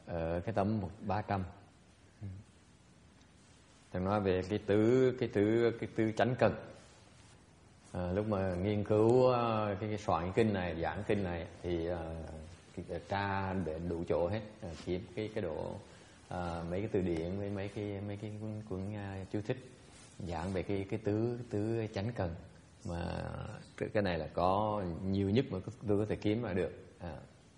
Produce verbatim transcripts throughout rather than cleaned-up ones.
ở cái tấm ba trăm. Thầy nói về cái tứ cái tứ cái tứ chánh cần. À, lúc mà nghiên cứu cái, cái soạn kinh này, giảng kinh này thì uh, tra để đủ chỗ hết, uh, kiếm cái cái độ uh, mấy cái từ điển với mấy cái mấy cái cuốn, cuốn uh, chú thích giảng về cái cái tứ tứ chánh cần, mà cái này là có nhiều nhất mà tôi có thể kiếm mà được. À.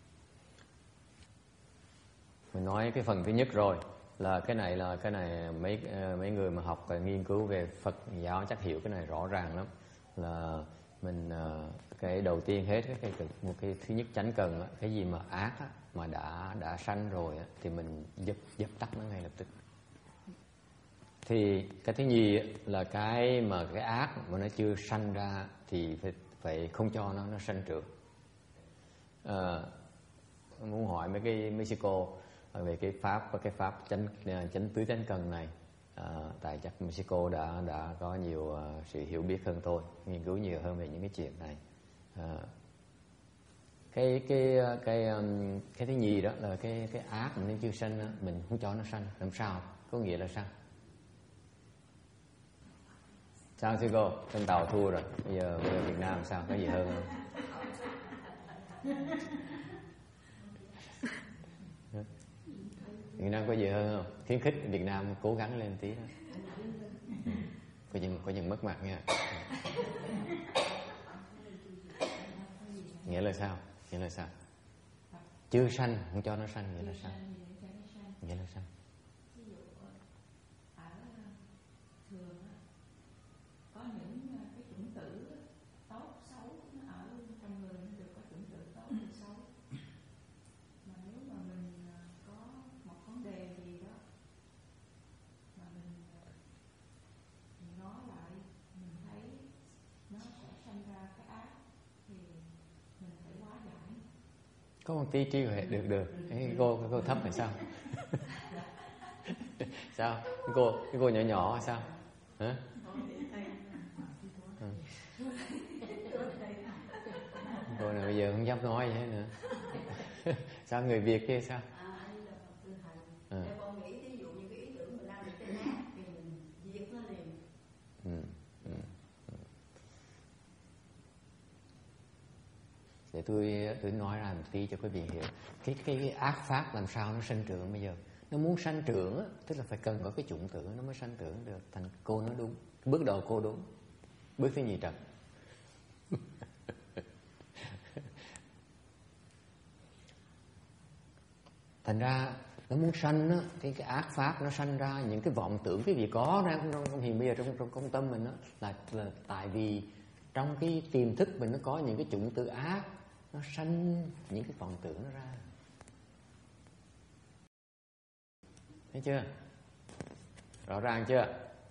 Mình nói cái phần thứ nhất rồi, là cái này là cái này mấy mấy người mà học và nghiên cứu về Phật giáo chắc hiểu cái này rõ ràng lắm. Là mình cái đầu tiên hết cái, cái một cái thứ nhất chánh cần, cái gì mà ác mà đã đã sanh rồi thì mình dập dập tắt nó ngay lập tức. Thì cái thứ nhì là cái mà cái ác mà nó chưa sanh ra thì phải, phải không cho nó nó sanh trưởng. À, muốn hỏi mấy cái Mexico về cái pháp và cái pháp chánh chánh tứ chánh cần này. À, tại chắc Mexico đã đã có nhiều uh, sự hiểu biết hơn tôi, nghiên cứu nhiều hơn về những cái chuyện này. À, cái cái cái um, cái thứ nhì đó là cái cái ác mà nó chưa sanh đó, mình không cho nó sanh, làm sao? Có nghĩa là sao? Sao sư cô? Trên tàu thua rồi, bây giờ bây giờ Việt Nam sao? Có gì hơn không? Việt Nam có gì hơn không? Khuyến khích Việt Nam cố gắng lên tí đó. Ừ. Có chừng có chừng mất mặt nha. Nghĩa là sao? Nghĩa là sao? Chưa sanh không cho nó sanh, nghĩa là sao? Nghĩa là sao? Có những cái chủng tử tốt xấu nó ở trong người, nó được có chủng tử tốt và xấu. Mà nếu mà mình có một vấn đề gì đó mà mình, mình nói lại, mình thấy nó sẽ sanh ra cái ác thì mình phải hóa giải. Có một tí trí huệ được được. Cái cô cái cô thấp là sao? Sao? Cái cô cái cô nhỏ nhỏ sao? Hả? Cô này bây giờ không dám nói gì hết nữa. Sao người Việt kia sao? À. Con nghĩ ví dụ như cái ý tưởng mình làm được cái ác thì mình diệt nó liền. Ừ, ừ, ừ. Để tôi tôi nói ra một tí cho quý vị hiểu. Cái cái, cái ác pháp làm sao nó sanh trưởng bây giờ? Nó muốn sanh trưởng á, tức là phải cần có cái chủng tử nó mới sanh trưởng được. Thành cô nói đúng. Bước đầu cô đúng. Bước thứ nhì trật. Thành ra nó muốn sanh á, cái, cái ác pháp nó sanh ra những cái vọng tưởng, cái gì có ra trong, trong hiện bây giờ trong trong công tâm mình đó, là là tại vì trong cái tiềm thức mình nó có những cái chủng tử ác, nó sanh những cái vọng tưởng nó ra. Thấy chưa? Rõ ràng chưa?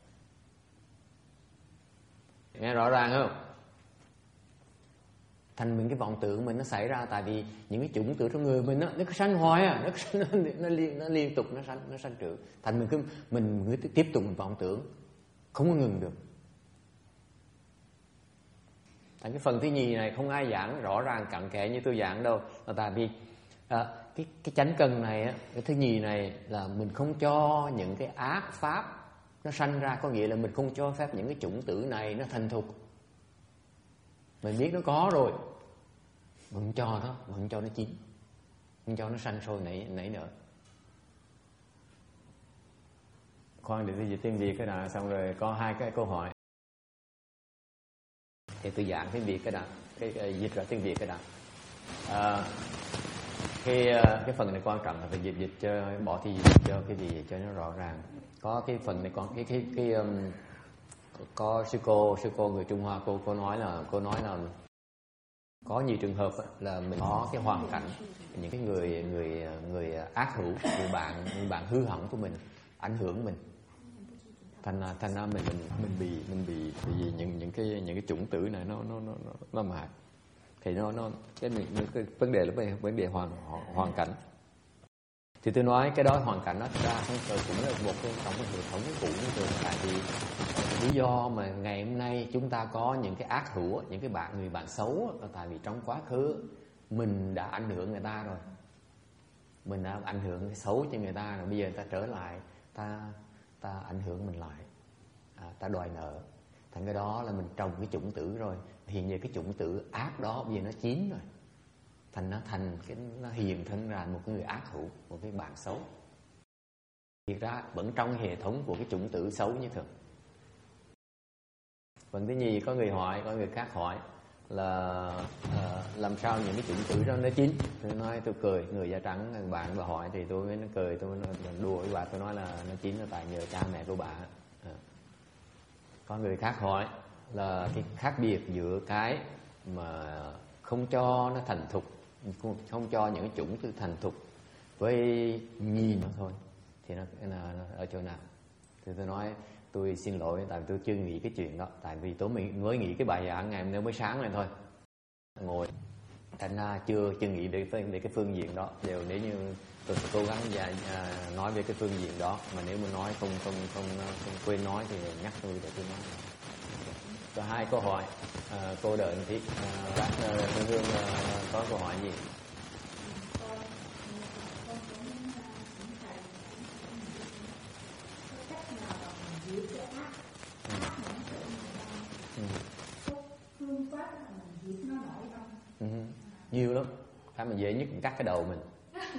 Nghe rõ ràng không? Thành mình cái vọng tưởng mình nó xảy ra tại vì những cái chủng tử trong người mình nó nó cứ sanh hoài à, nó nó, nó, nó, liên, nó liên tục nó sanh nó sanh trưởng. Thành mình cứ mình cứ tiếp tục mình vọng tưởng không có ngừng được. Thành cái phần thứ nhì này không ai giảng rõ ràng cặn kẽ như tôi giảng đâu, là tại vì à, cái cái chánh cần này á, cái thứ nhì này là mình không cho những cái ác pháp nó sanh ra, có nghĩa là mình không cho phép những cái chủng tử này nó thành thục. Mình biết nó có rồi, mình không cho nó, mình không cho nó chín, không cho nó sanh sôi nảy nảy nở. Khoan để tôi dịch tiếng Việt cái đã, xong rồi có hai cái câu hỏi thì tôi giảng tiếng Việt cái đã, cái, cái dịch ra tiếng Việt cái đã. À, cái cái phần này quan trọng là phải dịch dịch cho bỏ thì dịch cho cái gì cho nó rõ ràng. Có cái phần này còn cái cái cái um, có sư cô sư cô người Trung Hoa cô cô nói là cô nói là có nhiều trường hợp là mình có cái hoàn cảnh những cái người người người ác hữu, người bạn người bạn hư hỏng của mình ảnh hưởng mình, thành thành ra mình mình mình bị mình bị bị những những cái những cái chủng tử này nó nó nó nó làm hại, thì nó nó cái, cái vấn đề là vấn đề hoàn hoàn cảnh. Thì tôi nói cái đó hoàn cảnh nó ra không rồi cũng là một cái trong cái hệ thống cũ rồi, tại vì lý do mà ngày hôm nay chúng ta có những cái ác hữu, những cái bạn người bạn xấu là tại vì trong quá khứ mình đã ảnh hưởng người ta rồi. mình đã ảnh hưởng cái xấu cho người ta rồi, bây giờ ta trở lại ta ta ảnh hưởng mình lại, à, ta đòi nợ. Thành cái đó là mình trồng cái chủng tử rồi. Hiện giờ cái chủng tử ác đó bây giờ nó chín rồi, thành nó thành cái nó hiện thân ra một cái người ác hữu, một cái bạn xấu. Thiệt ra vẫn trong hệ thống của cái chủng tử xấu như thường. Phần thứ nhì, có người hỏi, có người khác hỏi là uh, làm sao những cái chủng tử đó nó chín. Tôi nói tôi cười, người da trắng bạn bà hỏi thì tôi mới cười, tôi nói, đùa với bà, tôi nói là nó chín là tại nhờ cha mẹ của bà. À. Có người khác hỏi là cái khác biệt giữa cái mà không cho nó thành thục, không cho những cái chủng tử thành thục với nhìn nó thôi thì nó, nó, nó ở chỗ nào. Thì tôi nói tôi xin lỗi, tại vì tôi chưa nghĩ cái chuyện đó. Tại vì tôi mới nghĩ cái bài giảng ngày hôm nay mới sáng lên thôi, ngồi thành ra chưa chưa nghĩ về cái, về cái phương diện đó. Đều nếu như tôi sẽ cố gắng và, à, nói về cái phương diện đó, mà nếu mà nói không không không, không quên nói thì nhắc tôi để tôi nói. Có hai câu hỏi, à, cô đợi một tí, à, bác Hương Hương có câu hỏi gì? phương pháp là mình diệt nó nổi không? Ừ, nhiều lắm. Cái mà dễ nhất là cắt cái đầu mình.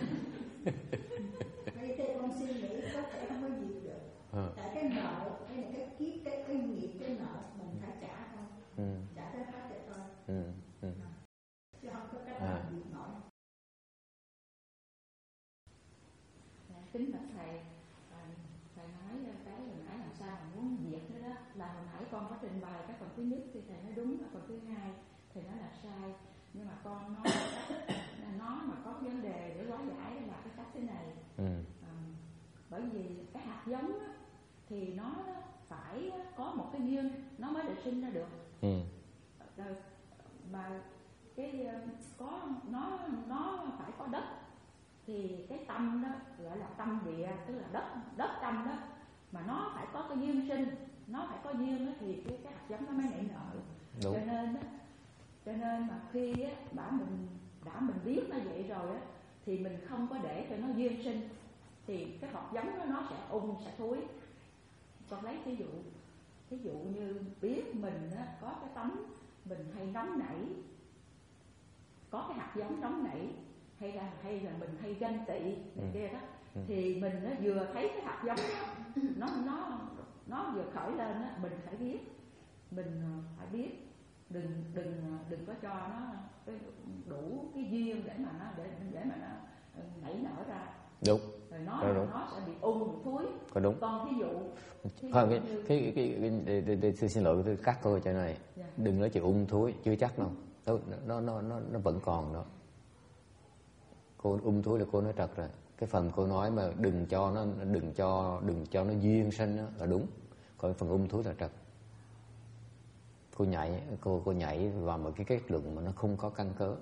Vậy thì con suy nghĩ có thể không có diệt được. Ừ. Tại cái nợ, hay là cái kiếp, cái, cái nghiệp, cái nợ mình phải trả thôi. Ừ. Trả tới hết rồi thôi. Ừ. Ừ. Chứ không có cách nào à. diệt nổi. Kính bạch thầy, thầy nói cái hồi nãy làm sao mà muốn diệt nữa đó, là hồi nãy con có trình bày cái phần thứ nhất thì thầy nói đúng, cái phần thứ hai thầy nói là sai. Nhưng mà con nói là nó mà có vấn đề để hóa giải là cái cách thế này. Ừ. À, bởi vì cái hạt giống á, thì nó phải có một cái duyên nó mới được sinh ra được. Ừ. Rồi, mà cái có nó nó phải có đất, thì cái tâm đó gọi là tâm địa, tức là đất đất tâm đó, mà nó phải có cái duyên sinh, nó phải có duyên đó, thì cái, cái hạt giống nó mới nảy nở. Đúng. Cho nên đó, cho nên mà khi á, đã mình đã mình biết nó vậy rồi á, thì mình không có để cho nó duyên sinh, thì cái hạt giống đó nó sẽ ung, sẽ thối. Con lấy ví dụ, ví dụ như biết mình á, có cái tánh mình hay nóng nảy, có cái hạt giống nóng nảy, hay là hay là mình hay ganh tị này ừ. kia đó, ừ. thì mình nó vừa thấy cái hạt giống đó, nó nó nó vừa khởi lên đó, mình phải biết, mình phải biết, đừng đừng đừng có cho nó cái đủ cái duyên để mà nó để để mà nó nảy nở ra. Đúng. Rồi nó Rồi đúng. nó sẽ bị ung, bị thúi. Có đúng. Còn ví dụ, ví không dụ cái, như... cái cái cái để, để, để, tôi xin lỗi tôi cắt câu cho này. Yeah. Đừng nói chuyện ung thúi, chưa chắc đâu. Nó nó nó nó nó vẫn còn đó. Cô ung thúi là cô nói trật rồi. Cái phần cô nói mà đừng cho nó đừng cho đừng cho nó duyên sinh đó, là đúng. Còn phần ung thúi là trật. Cô nhảy cô cô nhảy vào một cái kết luận mà nó không có căn cớ.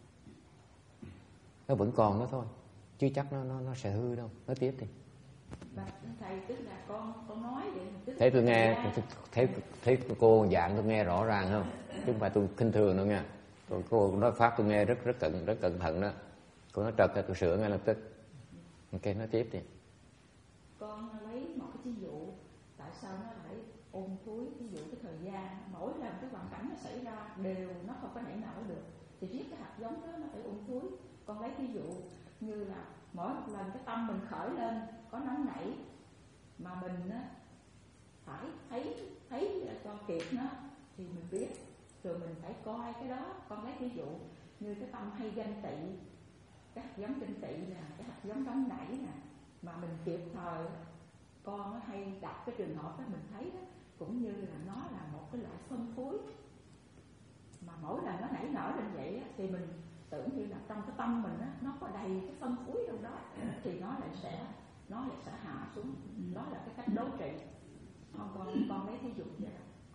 Nó vẫn còn đó thôi, chứ chắc nó nó nó sẽ hư đâu. Nói tiếp đi. Và thầy tức là con con nói vậy. Tức thấy tôi nghe thấy thấy cô giảng tôi nghe rõ ràng không? Chứ không phải tôi khinh thường đâu nha. Cô, cô nói pháp tôi nghe rất rất cẩn rất cẩn thận đó. Cô nói trật là tôi sửa ngay lập tức. Ok, nói tiếp đi. Con lấy một cái ví dụ tại sao nó lại ôn thúi, ví dụ cái thời gian mỗi lần cái hoàn cảnh nó xảy ra đều nó không có nảy nở được, thì riết cái hạt giống đó nó phải ôn thúi. Con lấy ví dụ như là mỗi một lần cái tâm mình khởi lên có nóng nảy mà mình á phải thấy thấy cho kịp nó thì mình biết, rồi mình phải coi cái đó. Con lấy ví dụ như cái tâm hay ganh tị, cái hạt giống ganh tị là cái hạt giống nóng nảy nè, mà mình kịp thời con hay đặt cái trường hợp đó mình thấy đó, cũng như là nó là một cái loại phân phối, mà mỗi lần nó nảy nở lên vậy á, thì mình tưởng như là trong cái tâm mình á, nó có đầy cái phân phối đâu đó, thì nó lại sẽ nó lại sẽ hạ xuống. Đó là cái cách đối trị. Con con con lấy ví dụ vậy.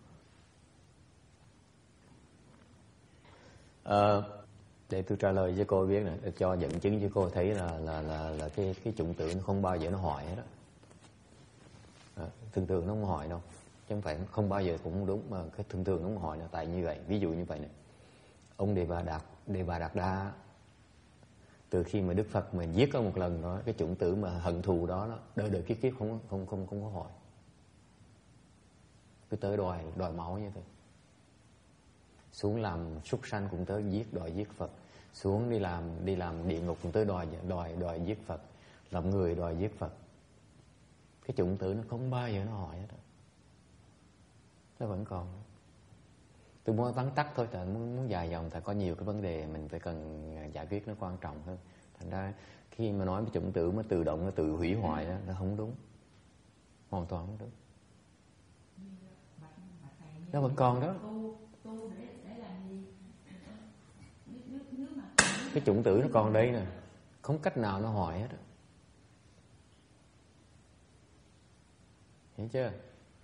Ờ, để tôi trả lời cho cô biết nè, để cho dẫn chứng cho cô thấy là là là là cái cái chủng tử nó không bao giờ nó hoại hết đó. À, thường thường nó không hoại đâu, chứ không phải không bao giờ cũng đúng, mà cái thường thường nó không hoại là tại như vậy. Ví dụ như vậy này, ông Đề Bà Đạt Đề Bà Đạt Đa Từ khi mà Đức Phật mà giết có một lần đó, cái chủng tử mà hận thù đó, đó đời đời kiếp kiếp không không không không có hỏi, cứ tới đòi đòi máu như thế. Xuống làm súc sanh cũng tới giết đòi giết Phật, xuống đi làm đi làm địa ngục cũng tới đòi đòi đòi giết Phật, làm người đòi giết Phật. Cái chủng tử nó không bao giờ nó hỏi hết, nó vẫn còn. Tôi muốn vắn tắt thôi, tại muốn muốn dài dòng, tại có nhiều cái vấn đề mình phải cần giải quyết nó quan trọng hơn. Thành ra khi mà nói cái chủng tử nó tự động nó tự hủy hoại đó, nó không đúng, hoàn toàn không đúng. Nó vẫn còn đó. Cái chủng tử nó còn đây nè, không cách nào nó hỏi hết. Hiểu chưa?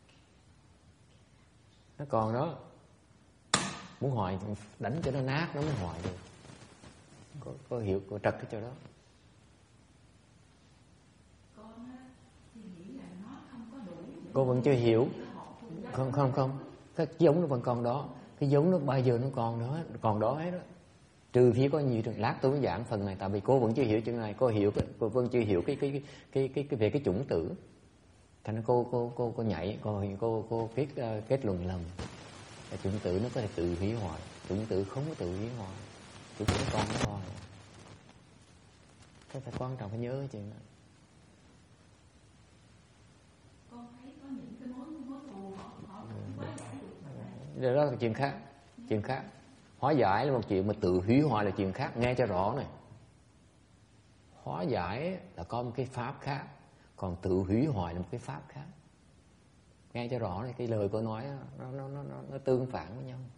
Nó còn đó. Muốn hỏi đánh cho nó nát nó mới hỏi được. Có, có hiểu, có trật cái chỗ đó. Cô vẫn chưa hiểu. Không không không, cái giống nó vẫn còn đó. Cái giống nó bao giờ nó còn đó, còn đó hết đó. Trừ phía có nhiều trường, lát tôi mới giảng phần này, tại vì cô vẫn chưa hiểu chuyện này, cô hiểu cái, cô vẫn chưa hiểu cái cái cái cái cái, cái về cái chủng tử. Thành ra cô cô cô cô nhảy, cô cô cô kết uh, kết luận lầm. Cái chủng tử nó có thể tự hủy hoại, chủng tử không có tự hủy hoại, chủng tử con nó thôi. Cái phải quan trọng phải nhớ cái chuyện đó. Con thấy có những cái mối mối thù họ họ cũng quá giải được. Đó là chuyện khác, chuyện khác. Hóa giải là một chuyện, mà tự hủy hoại là chuyện khác, nghe cho rõ này. Hóa giải là có một cái pháp khác, còn tự hủy hoại là một cái pháp khác. Nghe cho rõ này, cái lời cô nói nó nó nó nó, nó tương phản với nhau.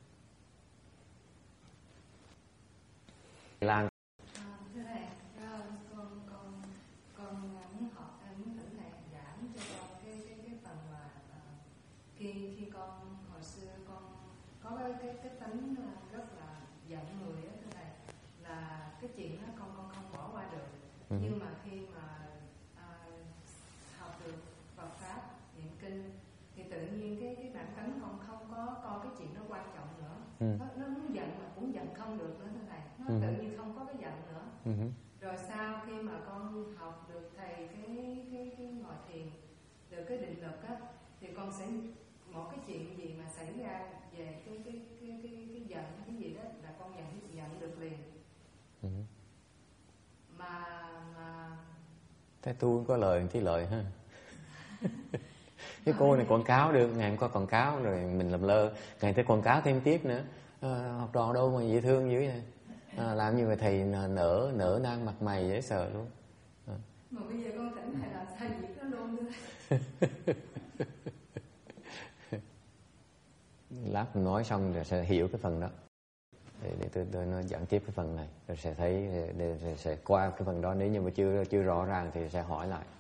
Lan. À, thưa thầy, con con con muốn hỏi, muốn thỉnh thầy giảng cho con cái cái cái phần mà uh, khi khi con hồi xưa con có cái cái cái tính rất là giận người đó thưa thầy, là cái chuyện đó con con không bỏ qua được. Ừ. Nhưng mà khi mà uh, học được Phật pháp, niệm kinh thì tự nhiên cái cái bản tánh con không có coi cái chuyện đó quan trọng nữa. Ừ. Nó, nó muốn giận mà cũng giận không được nữa thưa thầy. Nó ừ. tự nhiên không có cái giận nữa. Ừ. Rồi sau khi mà con học được thầy cái cái cái ngồi thiền, được cái định lực á, thì con sẽ một cái chuyện gì mà xảy ra về cái cái cái cái cái giận cái gì đó là con nhận nhận được liền. Ừ. Mà mà thế tu có lời tí lợi ha. Cái cô này quảng cáo được, ngày hôm qua quảng cáo rồi mình làm lơ, ngày tới quảng cáo thêm tiếp nữa. À, học trò đâu mà dễ thương dữ vậy. À, làm như vậy thầy nở nở nang mặt mày dễ sợ luôn. À. Mà bây giờ con thỉnh thầy làm sao việc đó luôn nữa. Lát mình nói xong rồi sẽ hiểu cái phần đó. Để, để tôi, tôi nó giảng tiếp cái phần này, rồi sẽ thấy, để, để sẽ qua cái phần đó, nếu như mà chưa chưa rõ ràng thì sẽ hỏi lại.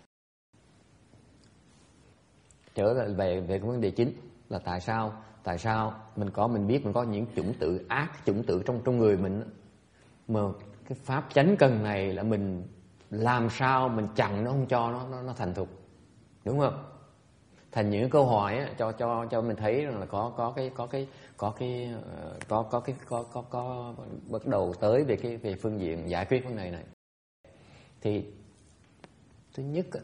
Trở lại về về cái vấn đề chính là tại sao tại sao mình có mình biết mình có những chủng tử ác, chủng tử trong trong người mình, mà cái pháp chánh cần này là mình làm sao mình chặn nó không cho nó nó, nó thành thục, đúng không? Thành những câu hỏi á, cho cho cho mình thấy rằng là có có cái có cái có cái có có cái có có có bắt đầu tới về cái về phương diện giải quyết vấn đề này. Thì thứ nhất á,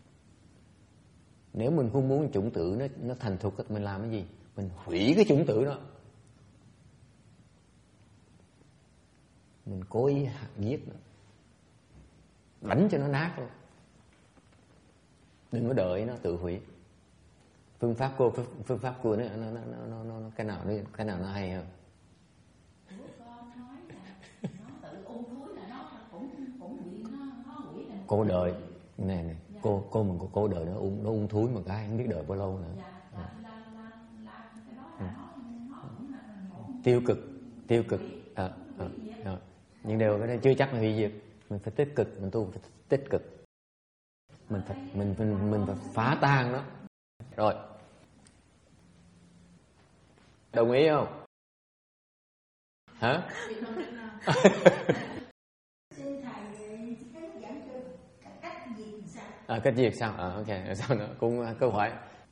nếu mình không muốn chủng tử nó nó thành thục, mình làm cái gì? Mình hủy cái chủng tử đó. Mình cố ý giết nó, đánh cho nó nát luôn. Đừng có đợi nó tự hủy. Phương pháp cô phương pháp cô nó nó nó nó nó cái nào nó cái nào nó hay hơn? Cô đợi này này, cô cô mình cô đợi nó ung nó ung thúi mà cái không biết đợi bao lâu nữa. Dạ. Ừ. Tiêu cực, tiêu cực. À, à, à. Nhưng đều cái này chưa chắc là hủy diệt. Mình phải tích cực, mình tu phải tích cực. Mình phải mình mình mình phải phá tan nó. Rồi. Đồng ý không? Hả? À, cách diệt sao? À, ok. Sao nữa? Cũng câu hỏi.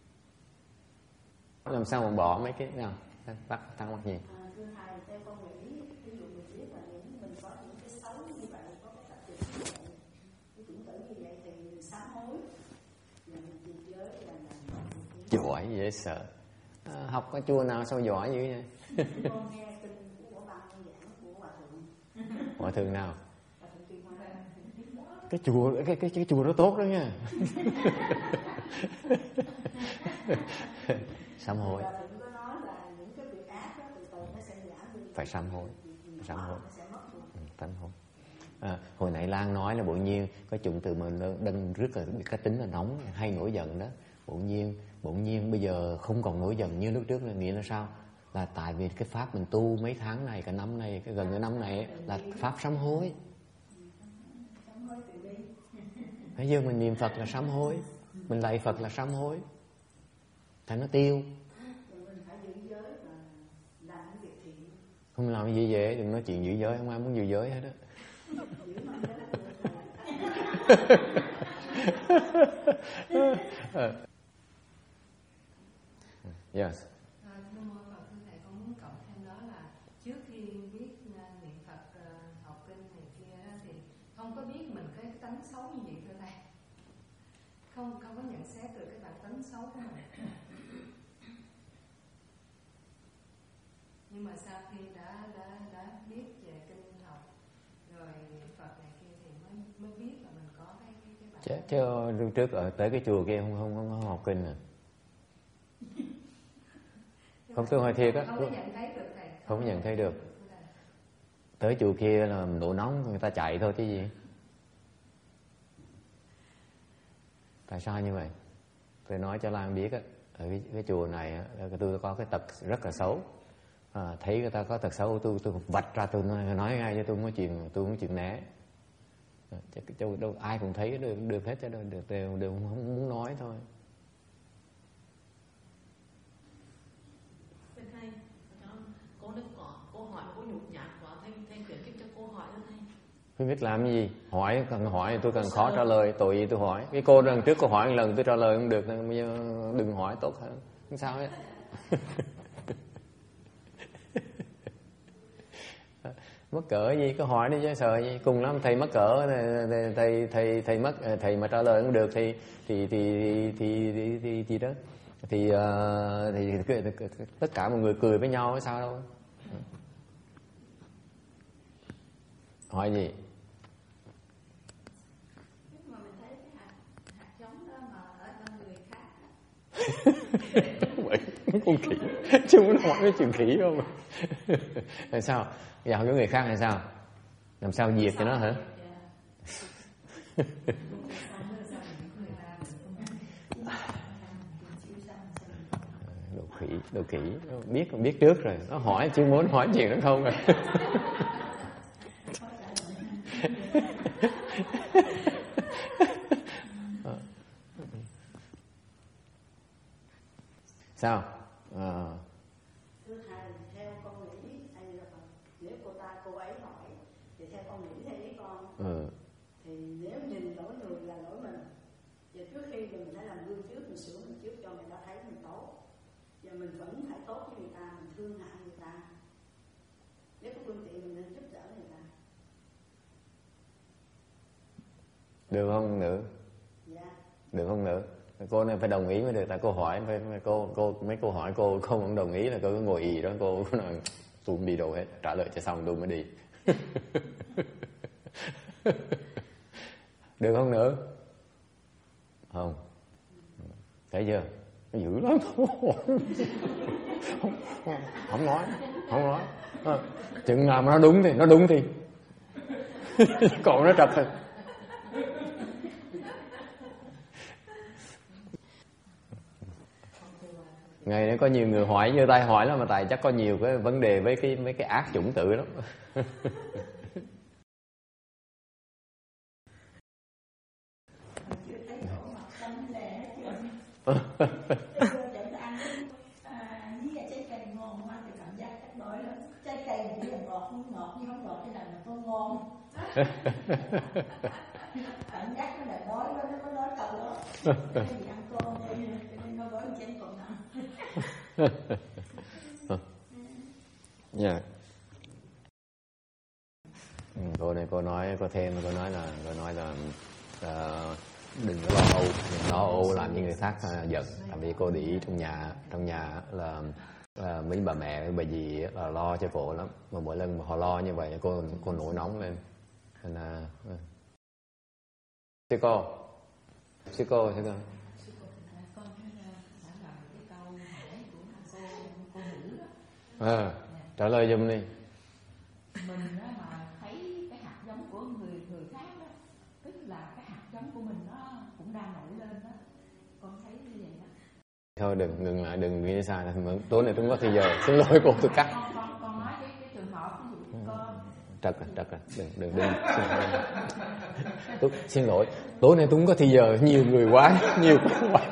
Làm sao mà bỏ mấy cái nào? Bắt tăng mắc gì? À, thưa thầy, theo con nghĩ, ví dụ mình biết là những mình có những cái xấu như vậy, có cái tập cái chủng tử như vậy thì mình sám hối là mình diệt giới là làm giỏi dễ sợ. À, học ở chùa nào sao giỏi dữ vậy? con nghe kinh của ban giảng của hòa thượng. Hòa thượng nào? Hòa thượng Tuyên Hoa. Cái chùa cái cái cái chùa đó tốt đó nha. Sám hối. Hòa thượng có nói là những cái việc ác đó từ từ nó sẽ giảm đi. Phải sám hối. Sám hối. Ừ, sám hối. À, hồi nãy Lan nói là bỗng nhiên có chủng từ mà đang rất là cái tính là nóng hay nổi giận đó, bỗng nhiên bỗng nhiên bây giờ không còn nổi giận như lúc trước là nghĩa là sao? Là tại vì cái pháp mình tu mấy tháng này, cả năm này, cái gần cái năm này là pháp sám hối. Bây giờ mình niệm Phật là sám hối, mình lạy Phật là sám hối, thành nó tiêu. Không làm cái gì dễ, đừng nói chuyện giữ giới, không ai muốn giữ giới hết đó. Yes. À, thưa mô Phật, thưa thầy, con muốn cộng thêm đó là trước khi biết uh, niệm Phật, uh, học kinh này kia đó, thì không có biết mình cái tánh xấu như vậy thưa thầy, không không có nhận xét được cái bản tánh xấu của mình. Nhưng mà sau khi đã đã đã biết về kinh học rồi niệm Phật này kia thì mới mới biết là mình có cái cái, cái bản. Chứ, chứ lúc trước ở tới cái chùa kia không không không, không học kinh à. Không, tôi hỏi thiệt á, không có nhận thấy được thầy, không có nhận thấy được. Tới chùa kia là độ nóng người ta chạy thôi chứ gì. Tại sao như vậy? Tôi nói cho Lan biết á, ở cái, cái chùa này á, tôi có cái tật rất là xấu. À, thấy người ta có tật xấu tôi tôi vạch ra, tôi nói, nói ngay cho tôi không có chuyện tôi không có chuyện né. À, chứ, đâu ai cũng thấy được, được hết chứ đâu, được đều đều không muốn nói thôi. Tôi biết làm cái gì, hỏi cần hỏi tôi cần khó trả lời, tội gì tôi hỏi. Cái cô lần trước cô hỏi một lần tôi trả lời không được, bây giờ đừng hỏi tốt hơn, không sao hết. Mắc cỡ gì, có hỏi đi chứ sợ gì, cùng lắm thầy mắc cỡ, thầy thầy thầy, thầy mất thầy mà trả lời không được thì thì thì thì thì thì, thì đó thì, uh, thì, thì, thì tất cả mọi người cười với nhau sao đâu. Hỏi gì? Mà mình thấy cái hạt, hạt giống đó mà ở trong người khác. Vậy con khỉ, chứ muốn hỏi cái chuyện khỉ không? Làm sao? Vào cái người khác hay sao? Làm sao diệt cho nó hả? Đồ khỉ, đồ khỉ, biết biết trước rồi, nó hỏi chứ muốn hỏi chuyện đó không rồi. Sao? À. Thưa thầy, theo con nghĩ, hay là nếu cô ta cô ấy hỏi thì theo con nghĩ theo ý con, ừ. Thì nếu nhìn lỗi người là lỗi mình, và trước khi mình phải làm gương trước, mình sửa mình trước cho người ta thấy mình tốt, và mình vẫn phải tốt với người ta, mình thương hại người ta, nếu có phương tiện mình nên giúp đỡ người ta. Được không nữ? Dạ. Được không nữ? Cô này phải đồng ý mới được, tại cô hỏi phải, cô cô mấy câu hỏi cô cô không đồng ý là cô cứ ngồi ì đó, cô cô nói tôi không đi đâu hết, trả lời cho xong tôi mới đi. Được không nữ? Không. Thấy chưa? Nó dữ lắm. Không, không nói, không nói. À, chừng nào mà nó đúng thì nó đúng thì. Còn nó trật thì. Ngày nay có nhiều người hỏi như tay hỏi lắm, mà tại chắc có nhiều cái vấn đề với cái mấy cái ác chủng tử lắm. Cảm giác nó là đói đó, nó có đói cầu đó. Cái gì ăn cơm cho nên nó gói chén còn nặng. Dạ. Ừ, cô này cô nói, cô thêm cô nói là cô nói là uh, đừng có lo âu, đừng lo âu làm như người khác uh, giận. Tại vì cô để ý trong nhà trong nhà là uh, mấy bà mẹ bà dì là lo cho cô lắm, mà mỗi lần mà họ lo như vậy cô cô nổi nóng lên. Nên là uh. sư cô sư cô sư cô à, trả lời giùm đi. Mình đó mà thấy cái hạt giống của người người khác đó, tức là cái hạt giống của mình nó cũng đang nổi lên đó, con thấy như vậy đó. Thôi đừng, ngừng lại, đừng nghĩ sai. Tối nay tôi không có thời giờ, xin lỗi cô, tôi cắt. Con, con, con nói cái, cái trường hợp ví dụ con Trật rồi, trật rồi, đừng, đừng, đừng. Tôi, xin lỗi, tối nay tôi không có thời giờ, nhiều người quá, nhiều quá.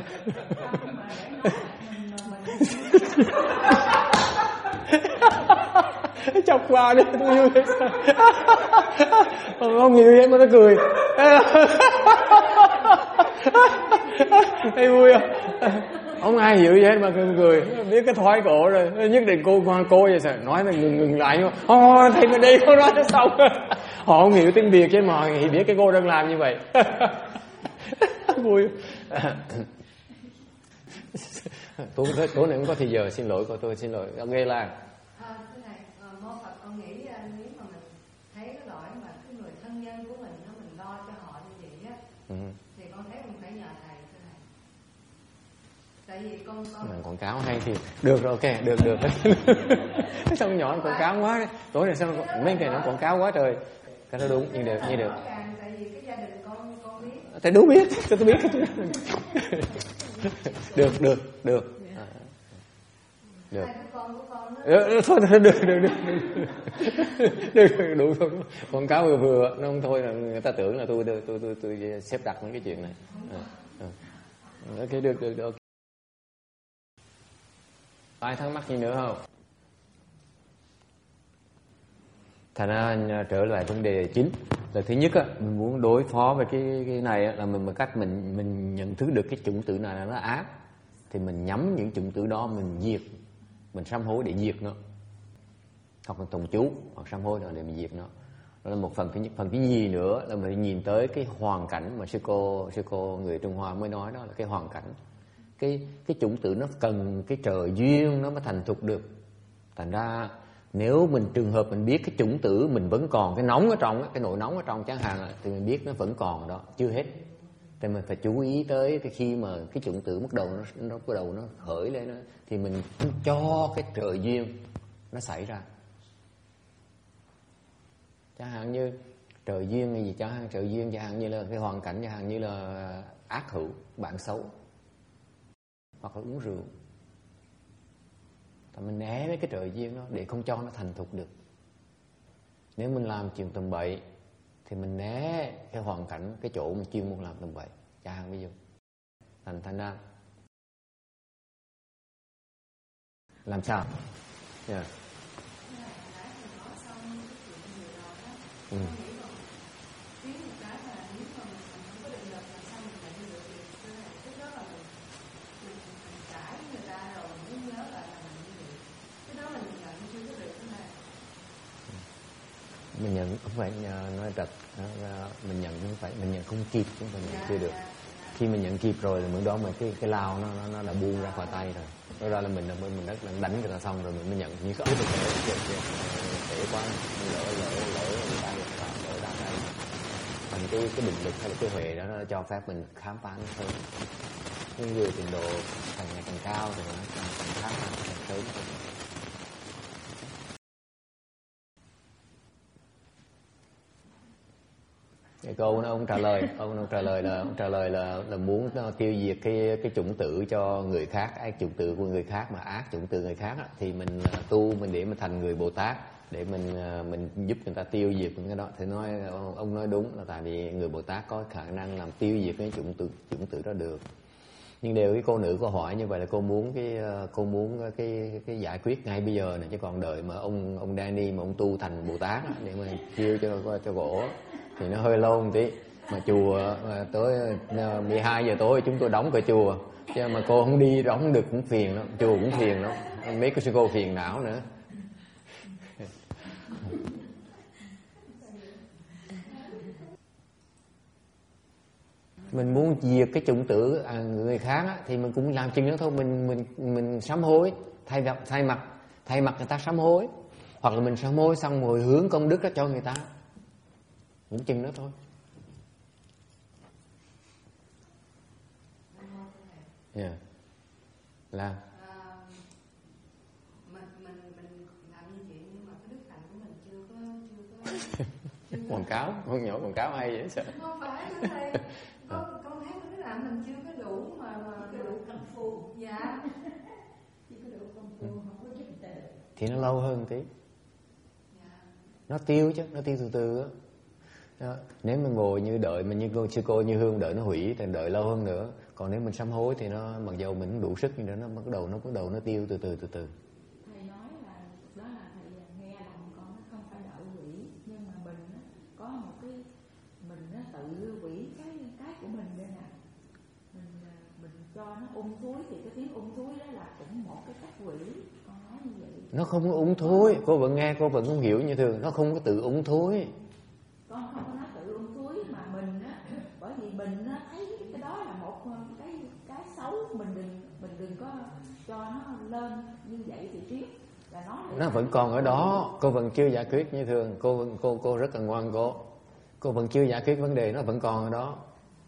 Chọc qua đi, tôi vui vậy sao? Không hiểu vậy mà nó cười. Thấy vui không? Không ai hiểu vậy mà cười cười. Biết cái thói cổ rồi. Nhất định cô qua cô vậy sao? Nói mà ngừng ngừng lại. Ồ, thầy mà đi, cô nói nó xong. Họ không hiểu tiếng Việt chứ mà họ biết cái cô đang làm như vậy. Vui. Tối, tối nay không có thời giờ, xin lỗi cô, tôi xin lỗi. Ok là Mô Phật, con nghĩ nếu mà mình thấy cái lỗi mà cái người thân nhân của mình nó mình lo cho họ như vậy á, ừ. thì con thấy mình phải nhờ thầy thưa thầy. Tại vì con con quảng cáo hay thì được rồi, ok, được được. Sao nhỏ quảng cáo quá đấy. Tối nay sao mấy ngày nó quảng cáo quá trời. Cái đó đúng, nhưng được, như được. Tại vì cái gia đình con con biết. Thầy đúng biết, tôi biết. Được, được, được. Được. Được, thôi, thôi, được, được, được, được, được, đủ thôi. Quảng cáo vừa vừa, nó không thôi là người ta tưởng là tôi tôi tôi tôi, tôi xếp đặt mấy cái chuyện này. À, à. Ok, được, được, được. Ai thắc mắc gì nữa không? Thành ra trở lại vấn đề chính là thứ nhất á, mình muốn đối phó với cái cái này á, là mình bằng cách mình mình nhận thức được cái chủng tử này là nó ác, thì mình nhắm những chủng tử đó mình diệt, mình sám hối để diệt nó, hoặc là tụng chú hoặc sám hối để mình diệt nó. Đó là một phần thứ nhất. Phần thứ nhì nữa là mình nhìn tới cái hoàn cảnh mà sư cô sư cô người Trung Hoa mới nói, đó là cái hoàn cảnh, cái cái chủng tử nó cần cái trời duyên nó mới thành thục được. Thành ra nếu mình trường hợp mình biết cái chủng tử mình vẫn còn cái nóng ở trong, cái nỗi nóng ở trong chẳng hạn, thì mình biết nó vẫn còn ở đó, chưa hết. Thì mình phải chú ý tới cái khi mà cái chủng tử bắt đầu nó nó bắt đầu nó khởi lên đó, thì mình cho cái trời duyên nó xảy ra. Chẳng hạn như trời duyên hay gì, chẳng hạn trời duyên chẳng hạn như là cái hoàn cảnh, chẳng hạn như là ác hữu, bạn xấu, hoặc là uống rượu. Thì mình né với cái trời duyên đó để không cho nó thành thục được. Nếu mình làm chuyện tầm bậy thì mình né cái hoàn cảnh, cái chỗ mình chuyên muốn làm tầm bậy. Chẳng hạn ví dụ thành thành ra làm sao? Yeah. Ừ. Mình nhận không phải nói trật, mình nhận không phải, mình nhận không kịp, chúng ta nhận chưa được. Khi mình nhận kịp rồi là lúc đó mà cái cái lao nó nó đã buông ra khỏi tay rồi. Đó ra là mình mình mình rất là đánh người ta xong rồi mình mới nhận như có ước được để quá lỡ lỡ lỡ người ta lỡ đang đây. Thành cái cái định lực hay là cái huệ đó nó cho phép mình khám phá nó hơn. Những người trình độ càng ngày càng cao thì nó càng càng khám phá càng sớm hơn. Cái câu nó ông trả lời, ông, ông trả lời là ông trả lời là là muốn tiêu diệt cái cái chủng tử cho người khác, ác chủng tử của người khác mà ác chủng tử người khác á, thì mình tu mình để mình thành người Bồ Tát để mình mình giúp người ta tiêu diệt những cái đó. Thì nói ông nói đúng là tại vì người Bồ Tát có khả năng làm tiêu diệt cái chủng tử chủng tử đó được. Nhưng đều cái cô nữ có hỏi như vậy là cô muốn cái cô muốn cái cái giải quyết ngay bây giờ này, chứ còn đợi mà ông ông Danny mà ông tu thành Bồ Tát á, để mà chiêu cho cho gỗ thì nó hơi lâu một tí. Mà chùa mà tới mười hai giờ tối chúng tôi đóng cửa chùa, chứ mà cô không đi đóng được cũng phiền lắm, chùa cũng phiền lắm, mấy cái sư cô phiền não nữa. mình muốn diệt cái chủng tử à, người khác á, thì mình cũng làm chừng đó thôi. Mình mình mình sám hối, thay mặt thay mặt thay mặt người ta sám hối, hoặc là mình sám hối xong rồi hướng công đức đó cho người ta, cũng chừng đó thôi. Yeah. Là à, mình mình mình làm như vậy nhưng mà cái đức hạnh của mình chưa có chưa có quảng cáo, con nhỏ quảng cáo hay vậy sao? Không phải nữa thầy, con con thấy cái đức hạnh mình chưa có đủ mà mà chưa đủ công phu. Dạ. Chưa có đủ công phu, không có giúp ta được. Thì nó lâu hơn tí. Dạ. Nó tiêu chứ, nó tiêu từ từ á. Đó. Nếu mà ngồi như đợi mình như cô sư cô Như Hương đợi nó hủy thì đợi lâu hơn nữa. Còn nếu mình sám hối thì nó mặc dầu mình đủ sức nhưng nữa nó bắt đầu nó bắt đầu nó tiêu từ từ từ từ. Thầy nói là đó là thầy nghe lòng con nó không phải đợi hủy, nhưng mà mình á, có một cái mình nó tự hủy cái cái của mình đây nè. Mình mình cho nó ung thúi thì cái tiếng ung thúi đó là cũng một cái cách hủy. Con nói như vậy. Nó không có ung thúi, cô vẫn nghe cô vẫn không hiểu như thường, nó không có tự ung thúi. Con không có nói tự ung thúi mà mình á, bởi vì mình á thấy cái đó là một cái cái xấu, mình đừng mình đừng có cho nó lên như vậy thì riết là nó nó vẫn còn ở đó, cô vẫn chưa giải quyết như thường. Cô cô cô rất là ngoan cố, cô vẫn chưa giải quyết vấn đề, nó vẫn còn ở đó.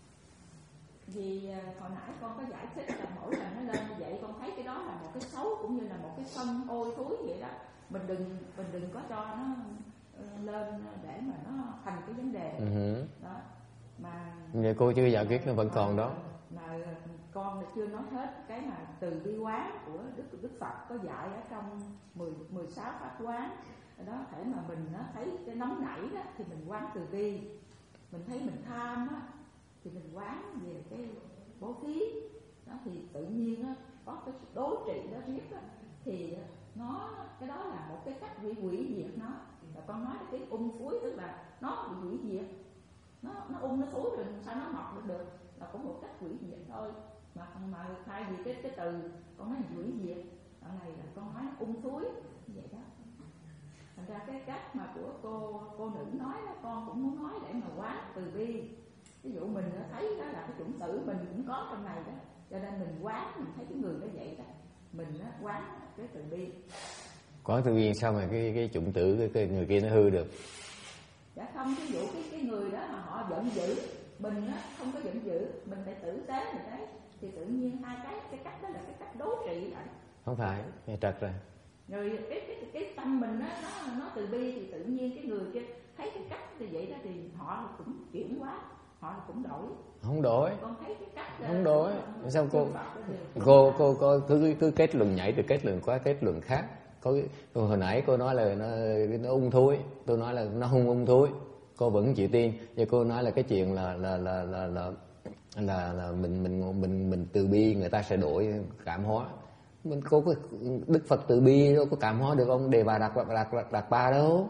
Vì hồi nãy con có giải thích là mỗi lần nó lên như vậy con thấy cái đó là một cái xấu cũng như là một cái phân ôi thối vậy đó. Mình đừng mình đừng có cho nó lên để mà nó thành cái vấn đề. Uh-huh. Đó. Mà vậy cô chưa giải quyết, nó vẫn còn đó. Mà con chưa nói hết cái mà từ bi quán của Đức Đức Phật có dạy ở trong mười, mười sáu pháp quán. Đó, thể mà mình nó thấy cái nóng nảy đó thì mình quán từ bi. Mình thấy mình tham á thì mình quán về cái bố thí. Đó thì tự nhiên á có cái đối trị đó riết á thì nó cái đó là một cái cách hủy hủy diệt nó. Và con nói cái ung phúi tức là nó bị hủy diệt. Nó nó ung nó thúi rồi sao nó mọc được được, là cũng một cách hủy diệt thôi. Mà mà thay vì cái cái từ con nói hủy diệt, ở này là con nói ung thúi vậy đó. Thành ra cái cách mà của cô cô nữ nói đó, con cũng muốn nói để mà quán từ bi. Ví dụ mình đã thấy đó là cái chủng tử mình cũng có trong này đó, cho nên mình quán, mình thấy cái người đó vậy đó, mình đó quán cái từ bi. Quán từ bi sao mà cái cái chủng tử cái, cái người kia nó hư được? Dạ không, ví dụ cái cái người đó mà họ giận dữ, mình á không có giận dữ, mình phải tử tế mình đấy, thì tự nhiên hai cái cái cách đó là cái cách đối trị lại. Không phải, nghe trật rồi. Rồi cái cái cái tâm mình á nó nó từ bi thì tự nhiên cái người kia thấy cái cách như vậy đó thì họ cũng chuyển hóa, họ cũng đổi. Không đổi. Con thấy cái cách không đổi. Sao cô cô cô cô cứ cứ kết luận nhảy từ kết luận qua kết luận khác. Có cô hồi nãy cô nói là nó, nó ung thúi, tôi nói là nó không ung thúi, cô vẫn chịu tin. Và cô nói là cái chuyện là là là là là là, là mình mình mình mình từ bi người ta sẽ đổi cảm hóa. Mình cô có Đức Phật từ bi đâu có cảm hóa được ông Đề Bà Đạt Đạt Đạt, Đạt Ba đâu.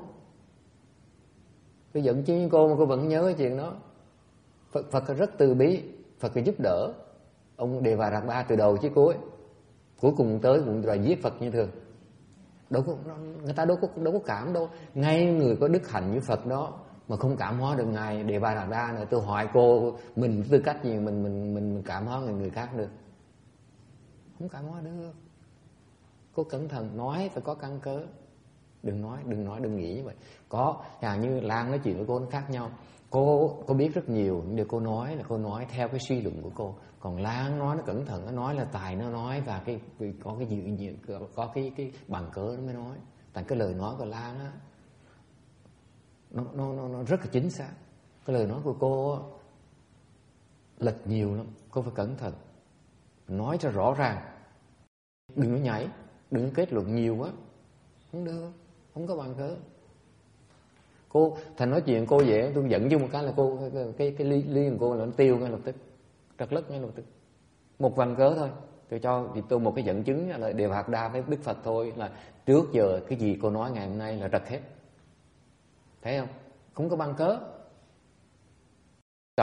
Tôi dẫn chứng cô mà cô vẫn nhớ cái chuyện đó. Phật Phật rất từ bi, Phật giúp đỡ ông Đề Bà Đạt Ba từ đầu chí cuối. Cuối cùng tới cũng là giết Phật như thường. Đâu có, người ta đâu có đâu có cảm đâu. Ngay người có đức hạnh như Phật đó mà không cảm hóa được ngài Đề Bà Đạt Đa nữa. Tôi hỏi cô, mình tư cách gì mình mình mình, mình cảm hóa người người khác được? Không cảm hóa được. Cô cẩn thận nói phải có căn cơ. Đừng nói, đừng nói, đừng nghĩ như vậy. Có, chẳng như Lan nói chuyện với cô nó khác nhau. Cô cô biết rất nhiều, nhưng điều cô nói là cô nói theo cái suy luận của cô. Còn Lan nói nó cẩn thận, nó nói là tài nó nói và cái có cái gì có cái cái bằng cớ nó mới nói. Tại cái lời nói của Lan á nó nó nó nó rất là chính xác. Cái lời nói của cô á, lệch nhiều lắm, cô phải cẩn thận. Nói cho rõ ràng. Đừng có nhảy, đừng có kết luận nhiều quá. Không được, không có bằng cớ. Cô thành nói chuyện cô dễ, tôi giận chứ một cái là cô cái cái, cái ly ly của cô là nó tiêu ngay lập tức, trật lất ngay lập tức. Một bằng cớ thôi. Tôi cho thì tôi một cái dẫn chứng là Đề Bà Đạt Đa với Đức Phật thôi, là trước giờ cái gì cô nói ngày hôm nay là trật hết. Thấy không? Không có bằng cớ. Rồi.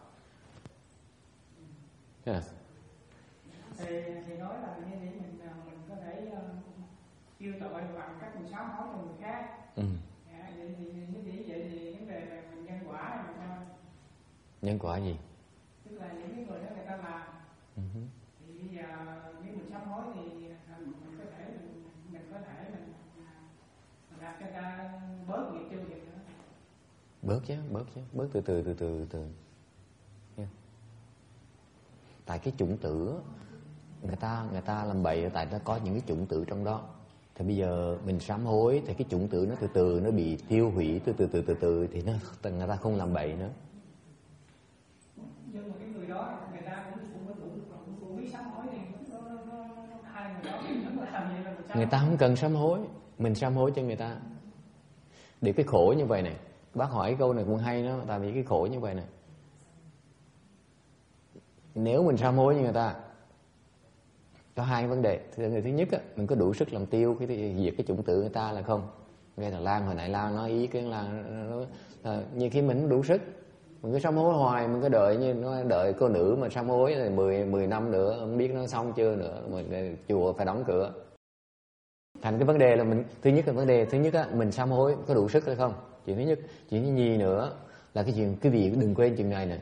Yeah. Thì, thì nói là như thế mình mình có thể uh, chiêu tội bằng cách mình sám hối cho người khác. Ừ. À, vậy thì như vậy vậy thì vấn đề là mình nhân quả là mình, nhân quả gì? tức là Bớt chứ, bớt chứ, bớt từ từ từ từ từ. Yeah. Tại cái chủng tử người ta người ta làm bậy, tại nó có những cái chủng tử trong đó. Thì bây giờ mình sám hối thì cái chủng tử nó từ từ nó bị tiêu hủy từ từ từ từ từ thì nó người ta không làm bậy nữa. Nhưng mà cái người đó người ta cũng cũng cũng cũng cũng biết sám hối thì nó nó nó hai người đó nó làm gì là người, người ta không cần sám hối, mình sám hối cho người ta. Để cái khổ như vậy này, bác hỏi câu này cũng hay đó, tại vì cái khổ như vậy này. Nếu mình sám hối như người ta có hai cái vấn đề. Thứ nhất á, mình có đủ sức làm tiêu cái diệt cái chủng tử người ta là không. Nghe thằng Lan hồi nãy Lan nói ý cái Lan nó, nó, nhiều khi mình đủ sức, mình cứ sám hối hoài, mình cứ đợi như nó đợi cô nữ mà sám hối rồi mười mười năm nữa không biết nó xong chưa nữa, mình chùa phải đóng cửa. Thành cái vấn đề là mình thứ nhất là vấn đề thứ nhất á, mình sám hối có đủ sức hay không. Chuyện thứ nhất, chuyện thứ nhì nữa là cái chuyện cái vị đừng quên chuyện này nè.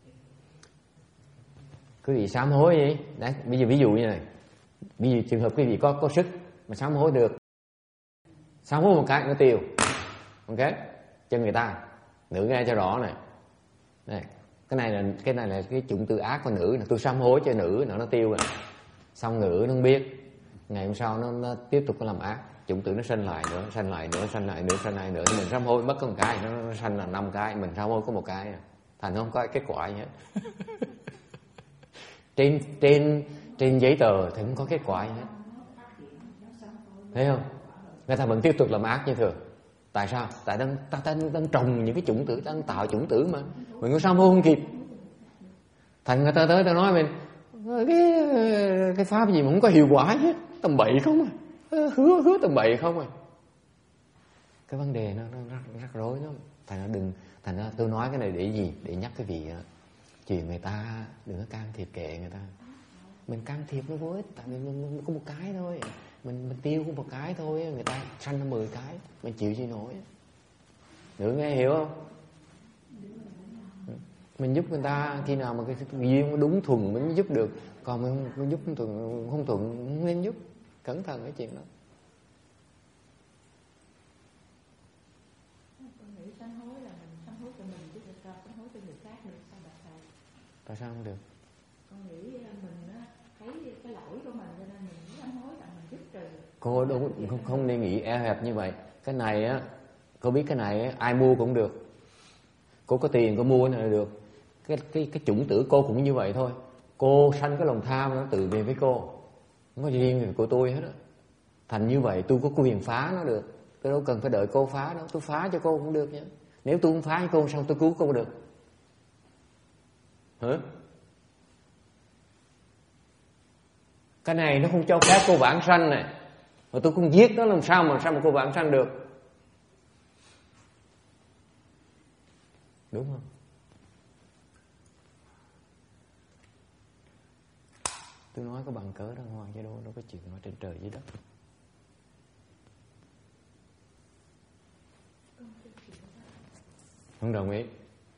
Quý vị sám hối gì? Đấy, bây giờ ví dụ như này. Ví dụ trường hợp quý vị có có sức mà sám hối được. Sám hối một cái nó tiêu. Ok? Cho người ta. Nữ nghe cho rõ này. Này, cái này là cái này là cái chủng tử ác của nữ, là tôi sám hối cho nữ nó nó tiêu rồi. Xong nữ nó không biết. Ngày hôm sau nó, nó tiếp tục nó làm ác, chủng tử nó sanh lại nữa, sanh lại nữa, sanh lại nữa, sanh lại nữa. Mình sám hối mất có một cái, nó, nó sanh là năm cái, mình sám hối có một cái, thành không có kết quả gì hết. trên trên trên giấy tờ thì không có kết quả gì hết, thấy không? Người ta vẫn tiếp tục làm ác như thường. Tại sao? Tại đang ta đang, đang trồng những cái chủng tử, đang tạo chủng tử mà mình có sám hối không kịp. Thành người ta tới ta nói mình cái cái pháp gì mà không có hiệu quả hết, tầm bậy không à, hứa hứa tầm bậy không à. Cái vấn đề nó, nó rắc, rắc rối lắm. Thành ra đừng, thành ra tôi nói cái này để gì? Để nhắc cái vị chuyện người ta đừng có can thiệp kệ người ta. Mình can thiệp nó vô ích, tại vì mình, mình có một cái thôi, mình mình tiêu có một cái thôi, người ta sanh ra mười cái, mình chịu gì nổi. Nữ nghe hiểu không? Mình giúp người ta khi nào mà cái duyên đúng thuần mới giúp được, còn mình không giúp không thuần, không thuần không nên giúp. Cẩn thận cái chuyện đó. Con nghĩ sám hối là mình sám hối cho mình chứ sám hối cho người khác được sao bạn thầy? Tại sao không được? Con nghĩ mình thấy cái lỗi của mình cho nên mình sám hối là mình giúp trừ. Cô đúng không, không nên nghĩ eo hẹp như vậy. Cái này á, cô biết cái này á, ai mua cũng được. Cô có tiền cô mua cái này là được. Cái cái cái chủng tử cô cũng như vậy thôi. Cô sanh cái lòng tham nó tự về với cô, không có gì riêng của tôi hết á. Thành như vậy tôi có quyền phá nó được. Tôi đâu cần phải đợi cô phá đâu, tôi phá cho cô cũng được nhé. Nếu tôi không phá cho cô sao tôi cứu cô được? Hả? Cái này nó không cho phép cô vãng sanh này, mà tôi không giết nó làm sao mà sao mà cô vãng sanh được? Đúng không? Tôi nói có bằng cớ đàng hoàng chứ đâu, đâu có chuyện nói trên trời dưới đất. Không đồng ý.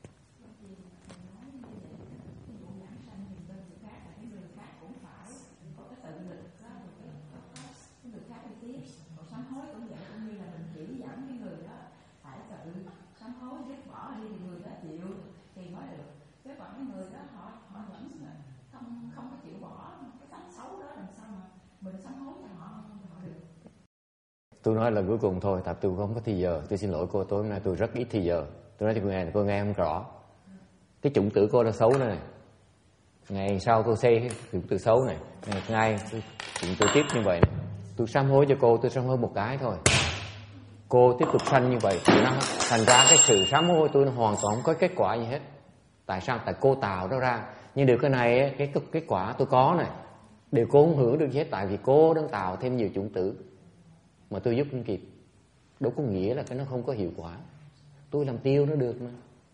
Tôi nói là cuối cùng thôi, tại tôi không có thì giờ. Tôi xin lỗi cô, tối hôm nay tôi rất ít thì giờ. Tôi nói cho cô nghe, cô nghe không rõ. Cái chủng tử cô là xấu này. Ngày sau tôi xây cái chủng tử xấu này. Ngày ngay tôi, chủng tử tiếp như vậy này. Tôi sám hối cho cô, tôi sám hối một cái thôi. Cô tiếp tục sanh như vậy, thì nó thành ra cái sự sám hối tôi nó hoàn toàn không có kết quả gì hết. Tại sao? Tại cô tạo nó ra. Nhưng được cái này, cái kết quả tôi có này, đều cô không hưởng được gì hết. Tại vì cô đang tạo thêm nhiều chủng tử mà tôi giúp không kịp. Đâu có nghĩa là cái nó không có hiệu quả. Tôi làm tiêu nó được mà.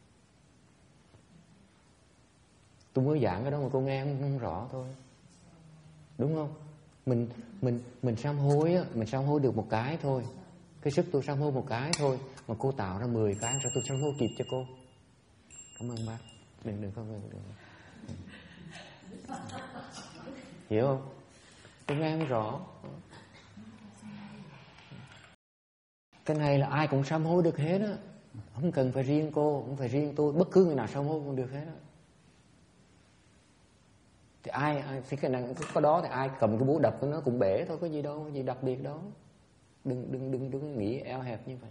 Tôi mới giảng cái đó mà cô nghe không, không rõ thôi. Đúng không? Mình mình mình sám hối á, mình sám hối được một cái thôi. Cái sức tôi sám hối một cái thôi, mà cô tạo ra mười cái, sao tôi sám hối kịp cho cô? Cảm ơn bác. Đừng đừng không đừng. Hiểu không? Tôi nghe không rõ. Cái này là ai cũng sám hối được hết á. Không cần phải riêng cô, không phải riêng tôi, bất cứ người nào sám hối cũng được hết đó. Thì ai, ai thì cái năng có đó thì ai cầm cái búa đập nó cũng bể thôi, có gì đâu, có gì đặc biệt đâu. Đừng đừng đừng đừng nghĩ eo hẹp như vậy.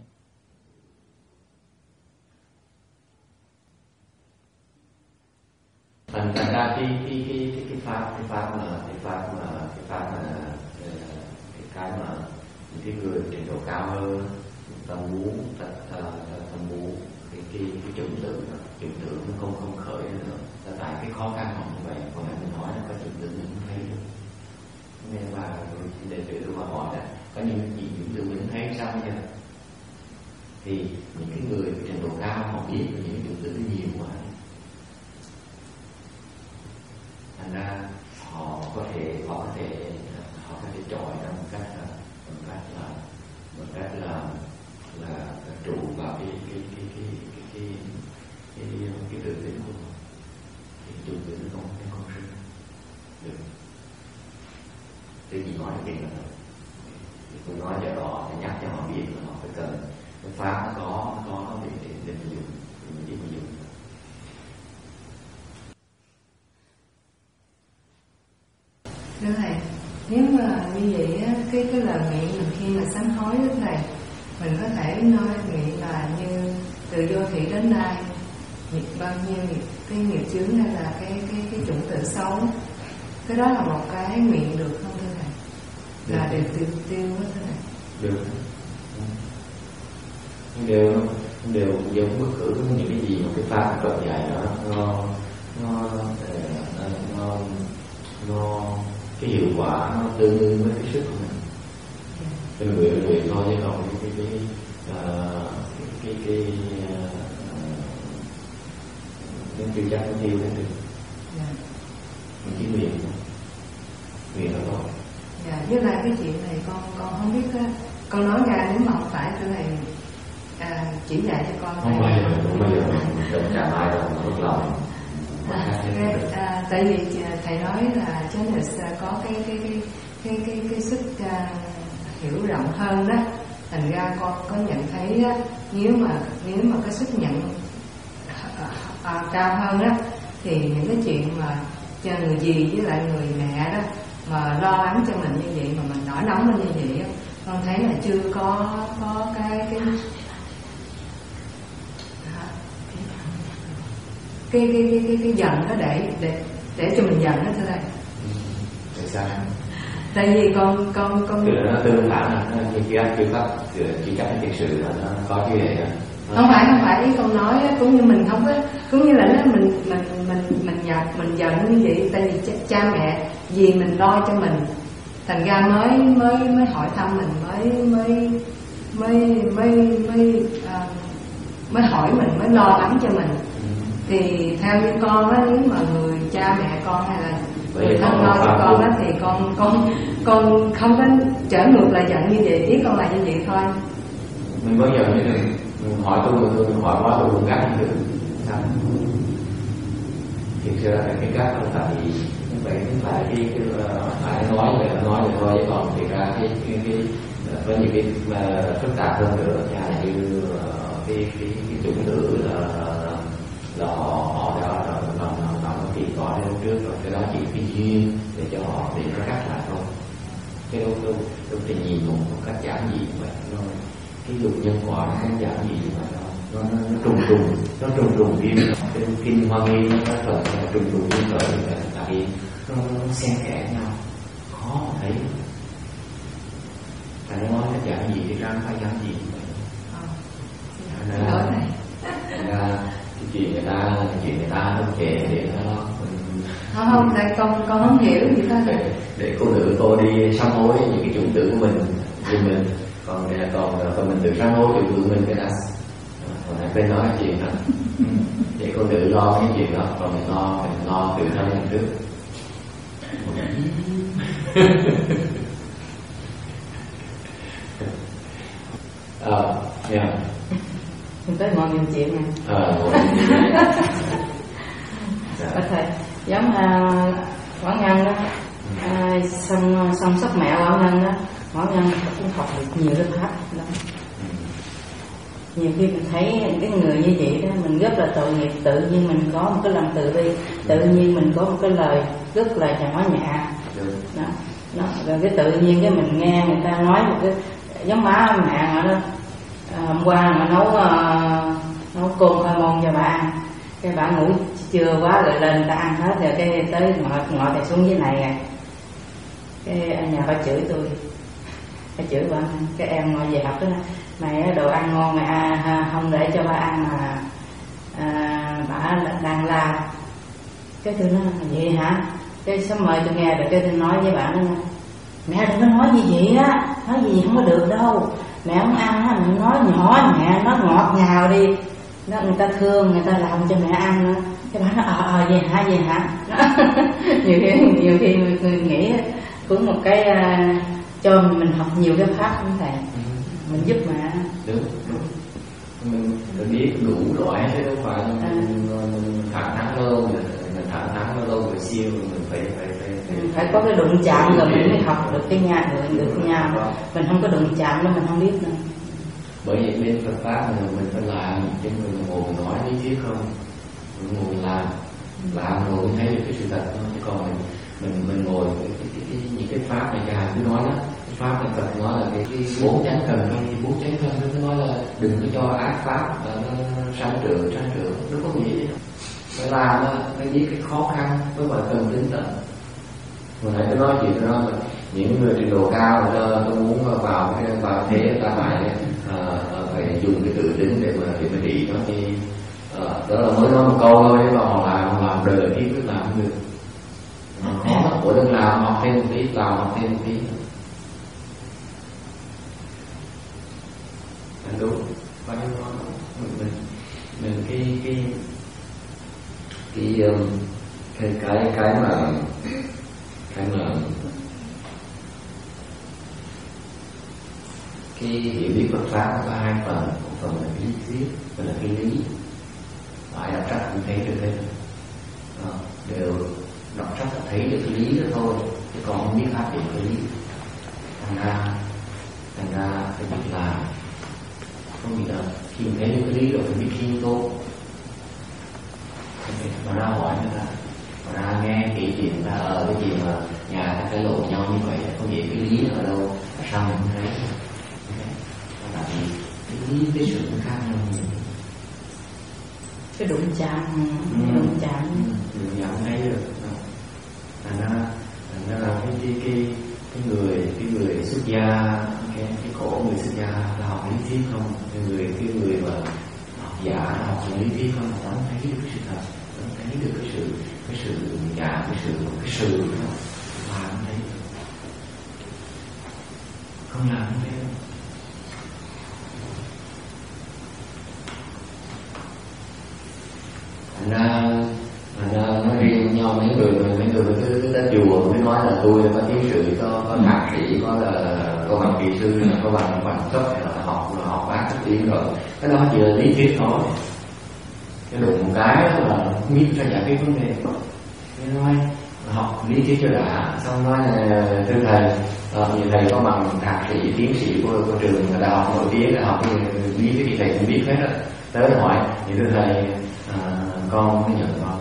Thành ra cái cái cái cái cái pháp cái pháp mà cái pháp mà cái pháp mà cái cái mà những cái người trình độ cao hơn ta muốn ta ta, ta, ta muốn cái cái cái chủng tử chủng tử nó không không khởi nữa. Là tại cái khó khăn họ như vậy, còn lại mình nói là có chủng tử mình không thấy được. Nên mà đệ tử tôi mà hỏi là có những gì chủng tử mình thấy sao bây giờ? Thì những cái người trình độ cao họ biết những chủng tử nhiều quá. Thành ra họ có thể họ có thể họ có thể chọi ra một cách là một cách là một cách là là trụ vào cái cái cái cái cái cái cái cái, cái tự tính của họ, thì chủ tự nó không nó không sinh được. Thì gì nói là tiền là thôi. Tôi nói cho họ để nhắc cho họ biết là họ phải cần cái pháp nó có nó có để để để mình dùng mình biết mình dùng. Thưa Thầy, nếu mà như vậy á, cái cái lời nguyện mình khi mà sám hối đó Thầy, mình có thể nói nguyện là như từ vô thị đến nay nghiệp bao nhiêu nghiệp, cái nghiệp chướng hay là cái cái cái chủng tử xấu, cái đó là một cái nguyện được không thưa Thầy? Là đều tiêu tiêu đó thưa Thầy. Được. Đều đều đều bất cứ những cái gì mà cái pháp Phật dạy đó nó nó nó nó, nó cái hiệu quả nó tương đương với cái sức của mình. Cái nguyện nguyện thôi chứ không cái cái cái cái cái cái chưa chắc nó tiêu lên được. Mình chỉ nguyện nguyện là thôi. Dạ, với lại cái chuyện này con con không biết á, con nói ra nếu mà không phải thưa Thầy à, chỉ dạy cho con. Không bao giờ, không bao giờ mình đừng chạm ai đâu mà mất lòng. À, cái, à, tại vì Thầy nói là chánh niệm có cái cái cái cái cái, cái sức à, hiểu rộng hơn đó, thành ra con có nhận thấy á, nếu mà nếu mà cái sức nhận à, à, cao hơn đó, thì những cái chuyện mà cho người dì với lại người mẹ đó mà lo lắng cho mình như vậy mà mình nổi nóng lên như vậy đó, con thấy là chưa có có cái cái cái cái cái cái, cái giận đó để để để cho mình giận đó thưa Thầy. Tại sao? Tại vì con con con tức là nó tương phản là nó như kia chưa pháp chỉ chấp thực sự là nó có như vậy. Không phải không phải ý con nói cũng như mình không có cũng như là nó mình mình mình mình giận mình giận như vậy, tại vì cha, cha mẹ vì mình lo cho mình, thành ra mới mới mới hỏi thăm mình, mới mới mới mới mới à, mới hỏi mình, mới lo lắng cho mình. Thì theo như con á, nếu mà người cha mẹ con hay là người thân lo cho con á, thì con con con không có trở ngược lại giận như vậy, ý con là như vậy thôi. Mình bao giờ như này hỏi tôi tôi hỏi quá tôi cũng gắt không được sao? Thực sự là cái gắt không phải vì vậy không phải cái phải nói về nói về thôi, chứ còn thực ra cái cái cái có những cái phức tạp hơn nữa, chẳng như cái cái cái chủng tử là là họ họ đã họ nó nó thì có đến trước rồi, cái đó chỉ cái duyên để cho họ để nó cắt lại thôi, cái đâu đâu đâu thể nhìn một, một cách giản dị vậy. Nó cái dục nhân quả nó không giản dị như vậy đâu, nó nó, nó trùng trùng nó trùng trùng kim cái kim hoa nghi nó có phần nó trùng trùng kim lợi như vậy, tại vì nó, nó xen kẽ nhau khó mà thấy. Phải nói là giản dị thì ra phải giản dị như vậy. Nói này. Cái chuyện người ta chuyện người ta không kể để nó không không tại con con không hiểu gì hết. Để, để cô nữ cô đi sám hối những cái chủng tử của mình thì mình còn còn còn mình tự sám hối chủng tử của mình cái đã còn lại bên nói chuyện đó để cô nữ lo cái chuyện đó, còn mình lo mình lo tự thân mình trước. Ờ, yeah. Mình tới ngồi nhiều chuyện nè. Ờ, có thể giống uh, Quảng Ngân đó, uh, xong xong sắp mẹ Quảng Ngân đó, Quảng Ngân cũng học được nhiều lớp hát đó. nhiều khi mình thấy cái người như vậy đó mình rất là tội nghiệp, tự nhiên mình có một cái lòng từ bi, tự nhiên mình có một cái lời rất là nhỏ nhẹ đó, đó. Rồi cái tự nhiên cái mình nghe người ta nói một cái giống má mẹ đó, à, hôm qua mà nấu uh, nấu cơm khoai môn cho bà ăn, cái bà ngủ trưa quá rồi lên ta ăn hết rồi cái tới ngồi ngồi thì xuống dưới này rồi cái ở nhà bà chửi tôi, bà chửi bà cái em ngồi về học đó, mày đồ ăn ngon mày à, không để cho bà ăn mà à, bà đang la. Cái tôi nói vậy hả, cái sớm mời tôi nghe rồi cái tôi nói với bà nó mẹ đừng có nói gì vậy á, nói gì không có được đâu, mẹ không ăn á, mẹ nói nhỏ mẹ nó ngọt ngào đi, đó người ta thương người ta làm cho mẹ ăn nữa. Cái bà nói ờ ờ vậy hả vậy hả nhiều khi nhiều khi người, người nghĩ cũng một cái uh, cho mình học nhiều cái pháp như thầy, mình giúp mẹ. Đúng đúng, mình phải biết đủ loại chứ đâu phải mình, à. mình thẳng thắn lâu mình thẳng thắn lâu rồi siêu mình phải phải phải phải, phải có cái đụng chạm rồi mình mới học được cái nhà được được cái nhà, mình không có đụng chạm đó mình không biết nữa. Bởi vậy bên Phật pháp mình mình phải làm chứ mình ngồi mình nói lý thuyết không, mình ngồi mình làm làm rồi mình thấy được cái sự thật thôi. Chứ còn mình mình mình ngồi cái, cái, cái, cái, những cái pháp này cả cứ nói đó, cái pháp này Phật nói là cái, cái bốn chánh cần thôi, bốn chánh cần nó nói là đừng có cho ác pháp nó sanh trưởng sanh trưởng, nó có gì phải làm đó, phải biết cái khó khăn với mọi cần tính tận. Hồi nãy tôi nói chuyện tôi nói những người trình độ cao tôi, tôi muốn vào cái vào thế ta phải uh, phải dùng cái tự tính để mà để mà trị nó thì uh, đó là mới nói một câu thôi mà họ làm họ làm đời khi cứ làm không được. Họ của đừng làm học thêm một tí, làm học thêm một tí. Anh đúng, bao nhiêu nói mình mình cái cái cái cái cái cái mà cái mà cái hiểu biết Phật pháp có hai phần, một phần là cái lý thuyết, phần là cái lý. Phải đọc sách cũng thấy được hết, à, đều đọc sách là thấy được cái lý đó thôi, chứ còn không biết áp dụng cái lý. Thành ra thành ra phải biết làm, không biết là khi mình thấy được cái lý rồi phải biết khiêm tốn. Mà ra hỏi người ta, mà ra nghe kỹ chuyện ta ở cái chuyện mà nhà ta cái lộ nhau như vậy, không biết cái lý ở đâu, sao mình không thấy? Tại vì cái lý cái sự nó khác nhau nhiều. Cái đụng chạm, ừ. đụng chạm, đụng chạm thấy được. Thành ra, thành ra là cái cái cái cái người cái người xuất gia, cái cái khổ người xuất gia là học lý thuyết không, cái người cái người mà học giả học lý thuyết không, họ không thấy được cái sự thật, không thấy được cái sự cái sự giả, cái sự cái sự không, làm không thấy, không làm không thấy. Thành ra thành ra nói riêng nhau mấy người mấy người cứ cứ đến chùa mới nói là tôi có tiến sĩ, có có thạc sĩ, có là có bằng kỹ sư, là có bằng bằng cấp, là học là học bác các tiếng rồi, cái đó chỉ là lý thuyết thôi. Cái đụng một cái là không biết sao giải quyết vấn đề. Cái nói học lý thuyết cho đã, xong nói là thưa thầy, như thầy có bằng thạc sĩ, tiến sĩ của, của trường đại học nổi tiếng, đại học lý thuyết thì thầy cũng biết hết rồi. Tới hỏi thì thưa thầy, à, con mới nhận con.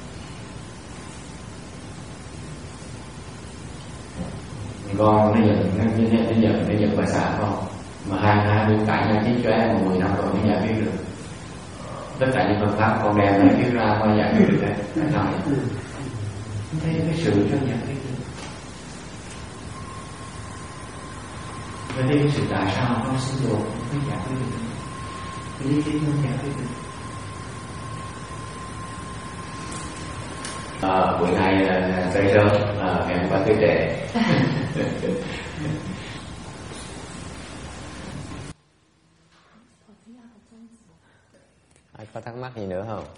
Con nó nhận nó nhận nó nhận nó nhận bài sản con, mà hai hai bên cạnh nhau chiến cho em mười năm rồi mới giải quyết được. Tất cả những phương pháp con đem này viết ra con giải quyết được đấy, phải không? Thấy cái sự cho giải quyết được. Và đây cái sự tại sao con sinh đồ không giải quyết được, cái lý thuyết không giải quyết được. À, buổi nay tới sớm, à, ngày hôm qua tới trễ. Ai có thắc mắc gì nữa không?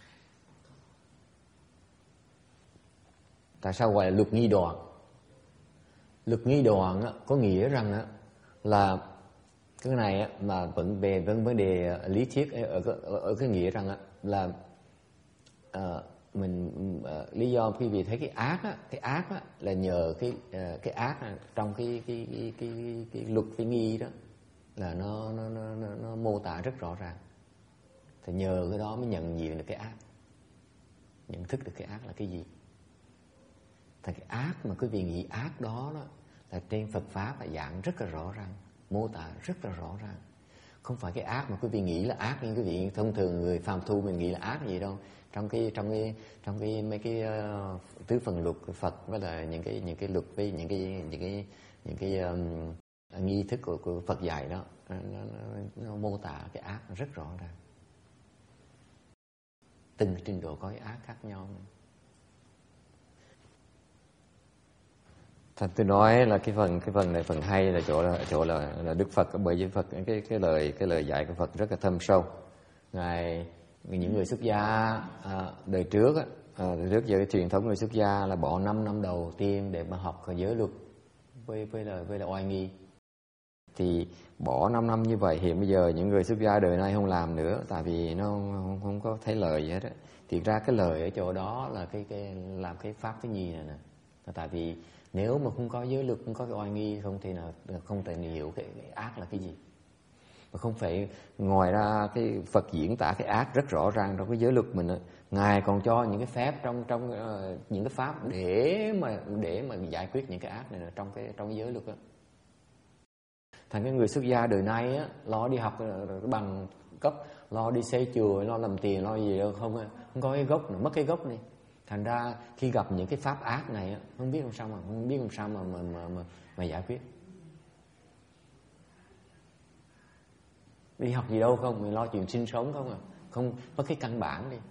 Tại sao gọi là luật nghi đoạn? Luật nghi đoạn á, có nghĩa rằng á, là cái này á, mà vẫn về vấn vấn đề lý thuyết ở, ở, ở cái nghĩa rằng á, là uh, mình uh, lý do quý vị thấy cái ác á, cái ác á, là nhờ cái uh, cái ác á, trong cái cái cái cái, cái, cái luật cái nghi đó, là nó nó, nó nó nó mô tả rất rõ ràng. Thì nhờ cái đó mới nhận diện được cái ác, nhận thức được cái ác là cái gì. Thì cái ác mà quý vị nghĩ ác đó, đó là trên Phật Pháp là dạng rất là rõ ràng, mô tả rất là rõ ràng. Không phải cái ác mà quý vị nghĩ là ác, nhưng quý vị thông thường người phàm phu mình nghĩ là ác gì đâu. Trong cái trong cái trong cái mấy cái uh, tứ phần luật của Phật, với là những cái những cái luật, với những cái những cái những cái um, nghi thức của, của Phật dạy đó, nó, nó, nó, nó mô tả cái ác rất rõ ràng. Từng trình độ có cái ác khác nhau. Thật tôi nói là cái phần cái phần này phần hay là chỗ là chỗ là, là Đức Phật, bởi vì Phật cái cái lời cái lời dạy của Phật rất là thâm sâu. Ngài những người xuất gia à, đời trước á, à, đời trước giờ cái truyền thống người xuất gia là bỏ năm năm đầu tiên để mà học giới luật với với là với là oai nghi. Thì bỏ năm năm như vậy, hiện bây giờ những người xuất gia đời nay không làm nữa, tại vì nó không, không có thấy lời gì hết á. Thì ra cái lời ở chỗ đó là cái cái làm cái pháp thứ nhì này nè. Tại vì nếu mà không có giới luật, không có cái oai nghi, không thể nào không thể hiểu cái, cái ác là cái gì. Mà không phải, ngoài ra cái Phật diễn tả cái ác rất rõ ràng trong cái giới luật mình. Ngài còn cho những cái phép trong trong uh, những cái pháp để mà để mà giải quyết những cái ác này là trong cái trong cái giới luật đó. Thành cái người xuất gia đời nay á, lo đi học bằng cấp, lo đi xây chùa, lo làm tiền, lo gì đâu, không không có cái gốc nữa, mất cái gốc này. Thành ra khi gặp những cái pháp ác này á, không biết làm sao mà không biết làm sao mà mà mà, mà, mà giải quyết. Đi học gì đâu không, mình lo chuyện sinh sống không à, không mất cái căn bản đi.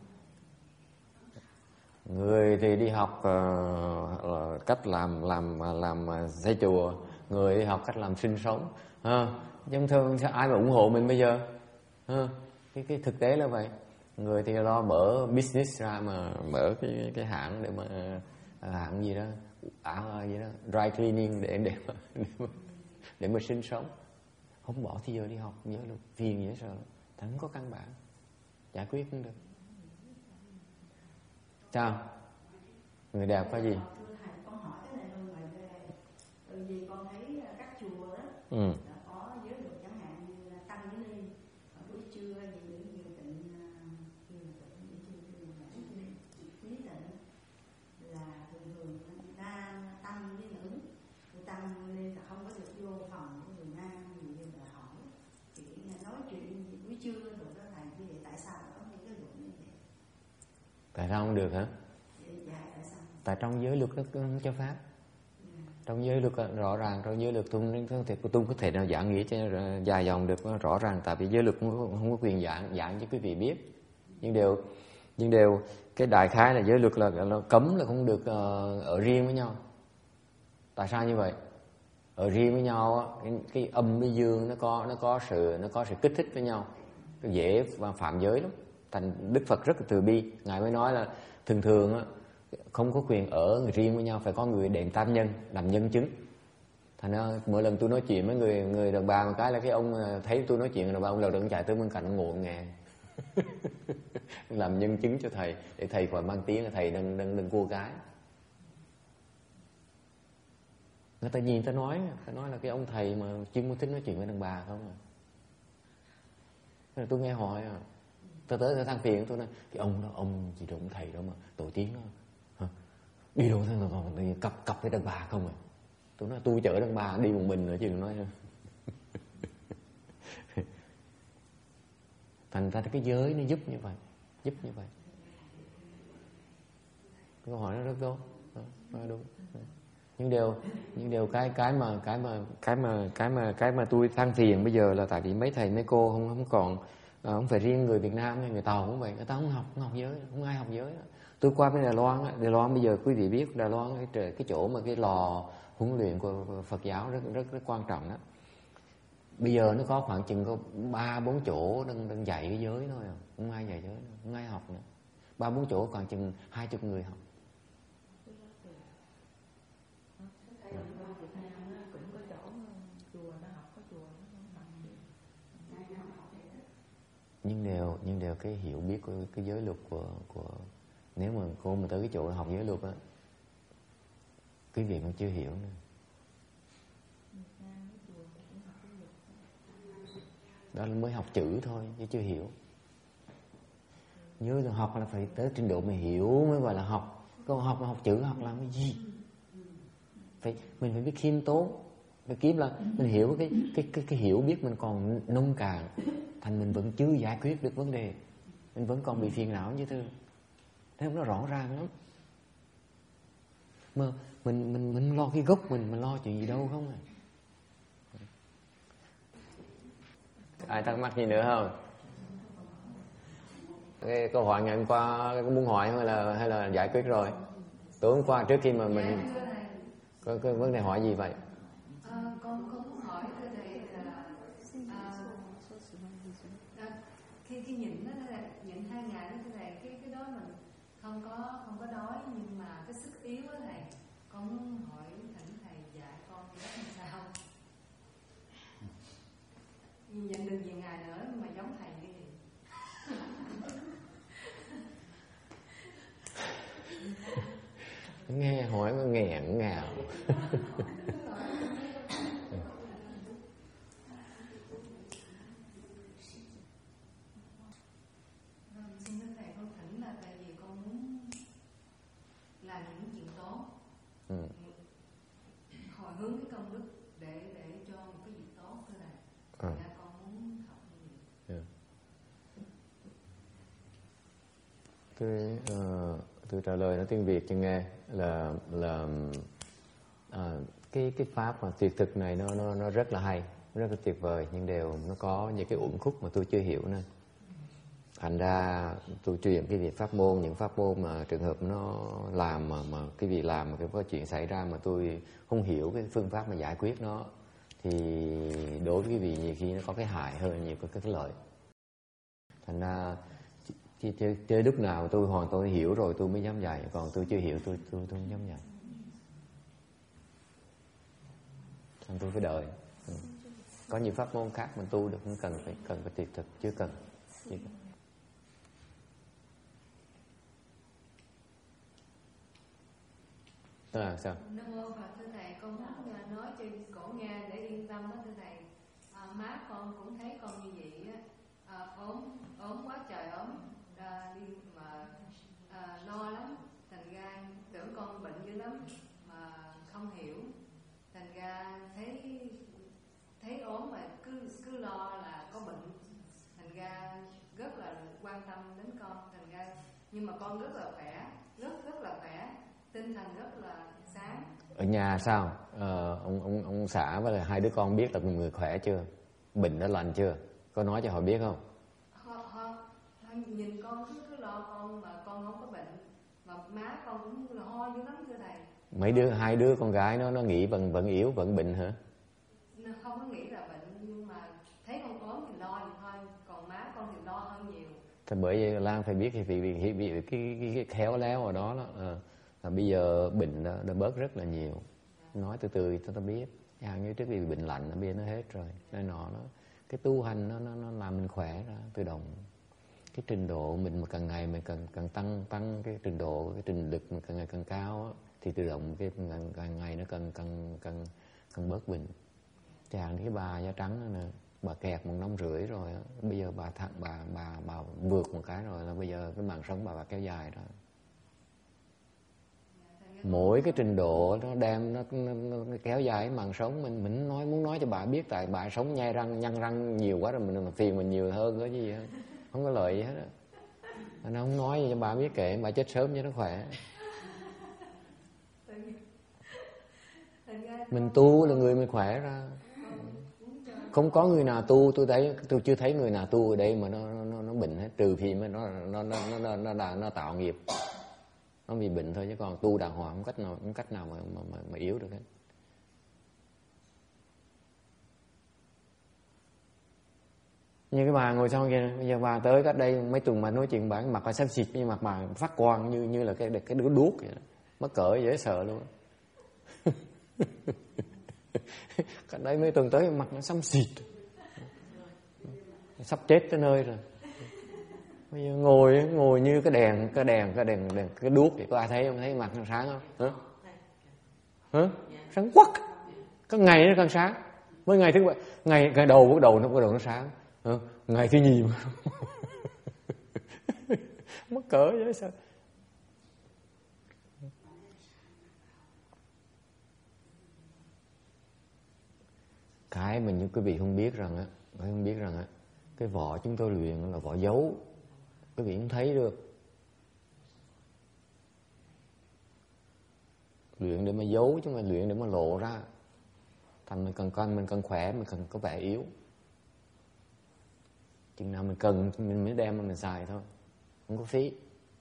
Người thì đi học uh, cách làm làm làm xây chùa, người đi học cách làm sinh sống. À, nhưng thường ai mà ủng hộ mình bây giờ? À, cái cái thực tế là vậy. Người thì lo mở business ra, mà mở cái cái hãng để mà à, hãng gì đó, áo gì đó, dry cleaning để để mà, để mà, để mà sinh sống. Không bỏ thì giờ đi học nhớ luôn, phiền dễ sợ, thằng không có căn bản, giải quyết không được. Sao? Người đẹp có gì? Thưa thầy, con hỏi cái này luôn vậy về, bởi vì con thấy các chùa đó ừ. có giới luật, chẳng hạn như là tăng với ni buổi trưa gì những nhiều tịnh như là tịnh buổi trưa như là quý tịnh là thường thường người ta tăng với nữ, người tăng nên là không có được vô phòng của người nam, người như là hỏi thì nói chuyện buổi trưa rồi đó thầy, như vậy tại sao có những cái luật như vậy? Tại sao không được hả? Dạ, tại sao? Tại trong giới luật nó không cho phép. Trong giới luật rõ ràng, trong giới luật tôi không thể tôi có thể nào giảng nghĩa cho dài dòng được rõ ràng, tại vì giới luật không, không có quyền giảng giảng cho quý vị biết. Nhưng đều nhưng đều cái đại khái là giới luật là, là cấm là không được uh, ở riêng với nhau. Tại sao như vậy? Ở riêng với nhau cái, cái âm với dương nó có nó có sự nó có sự kích thích với nhau, dễ phạm giới lắm. Thành Đức Phật rất là từ bi, ngài mới nói là thường thường á, không có quyền ở riêng với nhau, phải có người đệm tam nhân làm nhân chứng. Thành ra mỗi lần tôi nói chuyện với người người đàn bà một cái là cái ông thấy tôi nói chuyện đàn bà, ông lầu đừng chạy tới bên cạnh ông ngồi nghe làm nhân chứng cho thầy, để thầy khỏi mang tiếng là thầy đang đang đang cua gái. Người ta nhìn ta nói, ta nói là cái ông thầy mà chuyên muốn thích nói chuyện với đàn bà không à. Thế là tôi nghe hỏi à. Tôi tới tôi than phiền, tôi nói cái ông đó, ông gì đâu, ông thầy đó mà tổ tiếng đó hả? Đi đâu thế còn cặp cặp với đàn bà không à? Tôi nói tôi chở đàn bà đi một mình nữa chứ đừng nói. Thành ra cái giới nó giúp như vậy, giúp như vậy. Câu hỏi nó rất đúng, nói đúng. Nhưng điều nhưng điều cái cái mà cái mà cái mà cái mà cái mà tôi than phiền bây giờ là tại vì mấy thầy mấy cô không không còn. À, không phải riêng người Việt Nam hay người Tàu cũng vậy, người ta không học không học giới, không ai học giới. Tôi qua bên Đài Loan, Đài Loan bây giờ quý vị biết Đài Loan cái cái chỗ mà cái lò huấn luyện của Phật giáo rất rất rất quan trọng đó. Bây giờ nó có khoảng chừng có ba bốn chỗ đang đang dạy cái giới thôi à, không ai dạy giới, không ai học nữa. Ba bốn chỗ khoảng chừng hai chục người học. Nhưng đều nhưng đều cái hiểu biết của cái giới luật của của nếu mà cô mà tới cái chỗ học giới luật á, quý vị còn chưa hiểu nữa. Đó là mới học chữ thôi chứ chưa hiểu. Nhớ là học là phải tới trình độ mình hiểu mới gọi là học. Còn học là học chữ, học làm cái gì? Phải, mình phải biết khiêm tốn. Phải kiếm là mình hiểu cái, cái, cái, cái hiểu biết mình còn nông cạn, thành mình vẫn chưa giải quyết được vấn đề. Mình vẫn còn bị phiền não như thế. Thế nó rõ ràng lắm. Mà mình, mình, mình lo cái gốc mình, mình lo chuyện gì đâu không à? Ai thắc mắc gì nữa không? Cái câu hỏi ngày hôm qua có muốn hỏi hay là hay là giải quyết rồi? Tối hôm qua trước khi mà mình có cái vấn đề hỏi gì vậy? À, con con muốn hỏi thưa thầy là à, à, khi khi nhìn đó là nhìn hai ngày đó thưa thầy, cái cái đó mình không có không có đói nhưng mà cái sức yếu đó thầy, con muốn hỏi thỉnh thầy dạy con cái làm sao? Nhìn được nhiều ngày nữa mà giống thầy cái gì? Nghe hỏi nó nghẹn ngào. Xin thưa thầy, con thỉnh là tại vì con muốn làm những chuyện tốt, ừ. hồi hướng cái công đức để để cho một cái việc tốt thưa thầy. Thành ra con muốn học như vậy. Yeah. Tôi uh, tôi trả lời nó tiếng Việt cho nghe là là à, cái cái pháp mà tuyệt thực này nó nó nó rất là hay, rất là tuyệt vời, nhưng đều nó có những cái uẩn khúc mà tôi chưa hiểu nên thành ra tôi truyền cái việc pháp môn, những pháp môn mà trường hợp nó làm mà mà cái việc làm mà cái có chuyện xảy ra mà tôi không hiểu cái phương pháp mà giải quyết nó thì đối với cái vị nhiều khi nó có cái hại hơn nhiều cái cái lợi. Thành ra Chứ, chứ, chứ lúc nào tôi hoàn toàn hiểu rồi tôi mới dám dạy, còn tôi chưa hiểu tôi tôi, tôi không dám dạy. Nên tôi phải đợi. Ừ. Có nhiều pháp môn khác mình tu được không cần phải cần phải tuyệt thực, chưa cần. Chưa cần. Đó là sao? Nam mô Phật. Thưa thầy, con muốn nói cho cổ nghe để yên tâm đó thưa thầy. À, má con cũng thấy con như vậy á, à, ốm ốm quá trời ốm. À, đi mà à, lo lắm, thành ra tưởng con bệnh dữ lắm mà không hiểu, thành ra thấy thấy ốm mà cứ cứ lo là có bệnh, thành ra rất là quan tâm đến con, thành ra nhưng mà con rất là khỏe, rất rất là khỏe, tinh thần rất là sáng. Ở nhà sao? Ờ, ông ông ông xã với là hai đứa con biết là người khỏe chưa? Bệnh đã lành chưa? Có nói cho họ biết không? Nhìn con cứ, cứ lo con mà con không có bệnh, mà má con cũng là ho dữ lắm thưa thầy. Mấy đứa hai đứa con gái nó nó nghĩ vẫn vẫn yếu vẫn bệnh hả? Nó không có nghĩ là bệnh nhưng mà thấy con ốm thì lo thì thôi, còn má con thì lo hơn nhiều. Thì bởi vậy Lan phải biết thì vì vì, vì cái, cái, cái khéo léo ở đó, đó à, là bây giờ bệnh đã, đã bớt rất là nhiều. Dạ. Nói từ từ cho ta biết, hàng như trước vì bệnh lạnh nó biết nó hết rồi, nên nọ nó cái tu hành nó nó nó làm mình khỏe ra tự động. Cái trình độ mình mà càng ngày mình càng càng tăng tăng cái trình độ, cái trình lực mình càng ngày càng cao á, thì tự động cái càng, càng ngày nó càng càng càng càng bớt bệnh. Chàng cái bà da trắng đó nè, bà kẹt một năm rưỡi rồi á, bây giờ bà thẳng bà bà bà vượt một cái rồi là bây giờ cái mạng sống bà bà kéo dài đó. Mỗi cái trình độ nó đem nó, nó, nó kéo dài cái mạng sống mình mình nói muốn nói cho bà biết, tại bà sống nhai răng nhăn răng nhiều quá rồi mình phiền mình nhiều hơn cái gì hết. Không có lợi gì hết á. Nó không nói cho bà biết, kệ bà chết sớm cho nó khỏe. Mình tu là người mình khỏe ra. Không có người nào tu, tôi thấy tôi chưa thấy người nào tu ở đây mà nó nó nó bệnh hết, trừ khi mà nó nó nó nó nó, nó, nó tạo nghiệp. Nó bị bệnh thôi chứ còn tu đàng hoàng không cách nào không cách nào mà mà mà, mà yếu được hết. Như cái bà ngồi sau kia, bây giờ bà tới cách đây mấy tuần mà nói chuyện bà, mặt bà xám xịt nhưng mặt bà phát quang như như là cái cái đứa đuốc vậy đó. Mắc cỡ dễ sợ luôn. Cách đây mấy tuần tới mặt nó xám xịt, sắp chết tới nơi rồi. Bây giờ ngồi ngồi như cái đèn cái đèn cái đèn đèn cái đuốc vậy, có ai thấy không? Thấy mặt nó sáng không? Hả? Hả? Sáng quắc. Có ngày nó càng sáng. Mấy ngày thứ bảy, ngày ngày đầu bắt đầu nó bắt đầu nó sáng. Ừ, ngày thứ nhì mà mắc cỡ vậy sao? Cái mà những quý vị không biết rằng á, không biết rằng á, cái vỏ chúng tôi luyện là vỏ giấu, quý vị không thấy được. Luyện để mà giấu chứ mà luyện để mà lộ ra. Thành mình cần con mình cần khỏe, mình cần có vẻ yếu. Chừng nào mình cần mình mới đem mà mình xài thôi, không có phí.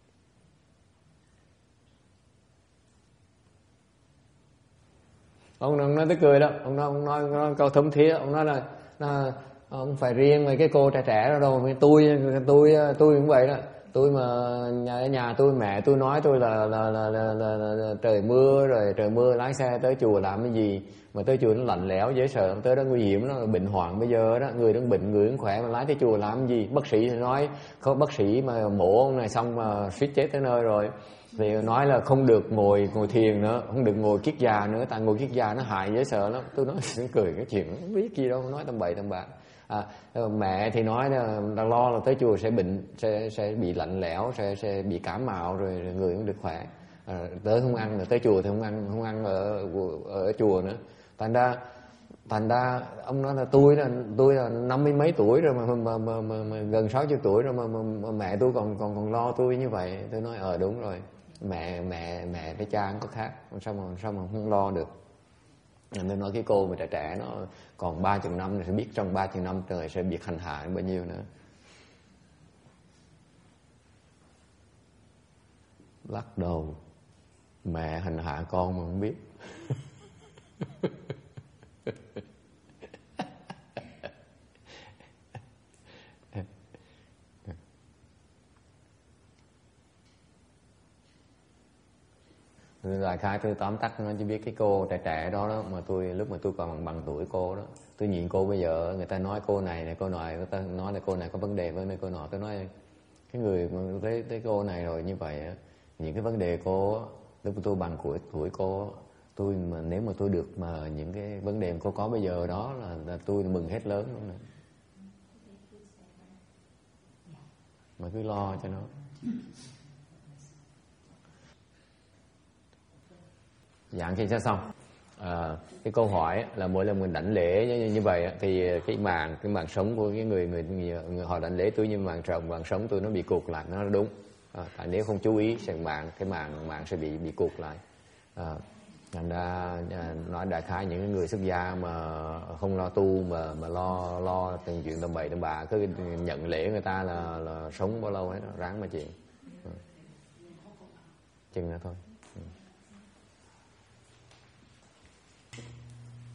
Ông, ông nói tới cười đó, ông nói, ông nói, ông nói câu thấm thía, ông nói là, là ông phải riêng mấy cái cô trẻ trẻ đó đâu, tôi tôi tôi cũng vậy đó. Tôi mà nhà nhà tôi mẹ tôi nói tôi là là, là, là, là, là, là trời mưa rồi trời mưa lái xe tới chùa làm cái gì mà tới chùa nó lạnh lẽo dễ sợ, tới đó nguy hiểm, nó là bệnh hoạn bây giờ đó, người đang bệnh người đang khỏe mà lái tới chùa làm cái gì. Bác sĩ thì nói có bác sĩ mà mổ ông này xong mà suýt chết tới nơi rồi thì nói là không được ngồi ngồi thiền nữa, không được ngồi kiết già nữa, tại ngồi kiết già nó hại dễ sợ lắm. Tôi nói cười cái chuyện không biết gì đâu, nói tầm bậy tầm bạ. À, mẹ thì nói là, là lo là tới chùa sẽ bệnh, sẽ sẽ bị lạnh lẽo, sẽ sẽ bị cảm mạo rồi, rồi người cũng được khỏe. À, tới không ăn, rồi tới chùa thì không ăn, không ăn ở ở chùa nữa. Thành ra thành ra ông nói là tôi là tôi là năm mươi mấy tuổi rồi mà mà, mà, mà, mà gần sáu mươi tuổi rồi mà, mà, mà mẹ tôi còn còn còn lo tôi như vậy. Tôi nói ờ đúng rồi, mẹ mẹ mẹ với cha cũng có khác, sao mà sao mà không lo được. Tôi nói cái cô mà trẻ trẻ nó còn ba chục năm, sẽ biết trong ba chục năm trời sẽ bị hành hạ bao nhiêu nữa. Lắc đầu, mẹ hành hạ con mà không biết. Đại khái tôi tóm tắt nó chỉ biết cái cô trẻ trẻ đó đó mà tôi lúc mà tôi còn bằng, bằng tuổi cô đó, tôi nhìn cô bây giờ người ta nói cô này này cô nọ, người ta nói là cô này có vấn đề với cô nọ, tôi nói cái người mà tới tới cô này rồi như vậy những cái vấn đề cô lúc tôi bằng tuổi tuổi cô tôi mà nếu mà tôi được mà những cái vấn đề mà cô có bây giờ đó là, là tôi mừng hết lớn luôn nữa. Mà cứ lo cho nó. Dạng khi sẽ xong à, cái câu hỏi là mỗi lần mình đảnh lễ như, như vậy thì cái màng cái màng sống của cái người người, người, người họ đảnh lễ tôi như màng trồng màng sống tôi nó bị cụt lại, nó đúng à, tại nếu không chú ý sẽ màng cái màng màng sẽ bị bị cụt lại. À, thành ra nói đại khái những người xuất gia mà không lo tu mà mà lo lo từng chuyện tầm bậy tầm bạ, cứ nhận lễ người ta là là sống bao lâu hết, ráng mà chuyện à. Chừng nữa thôi.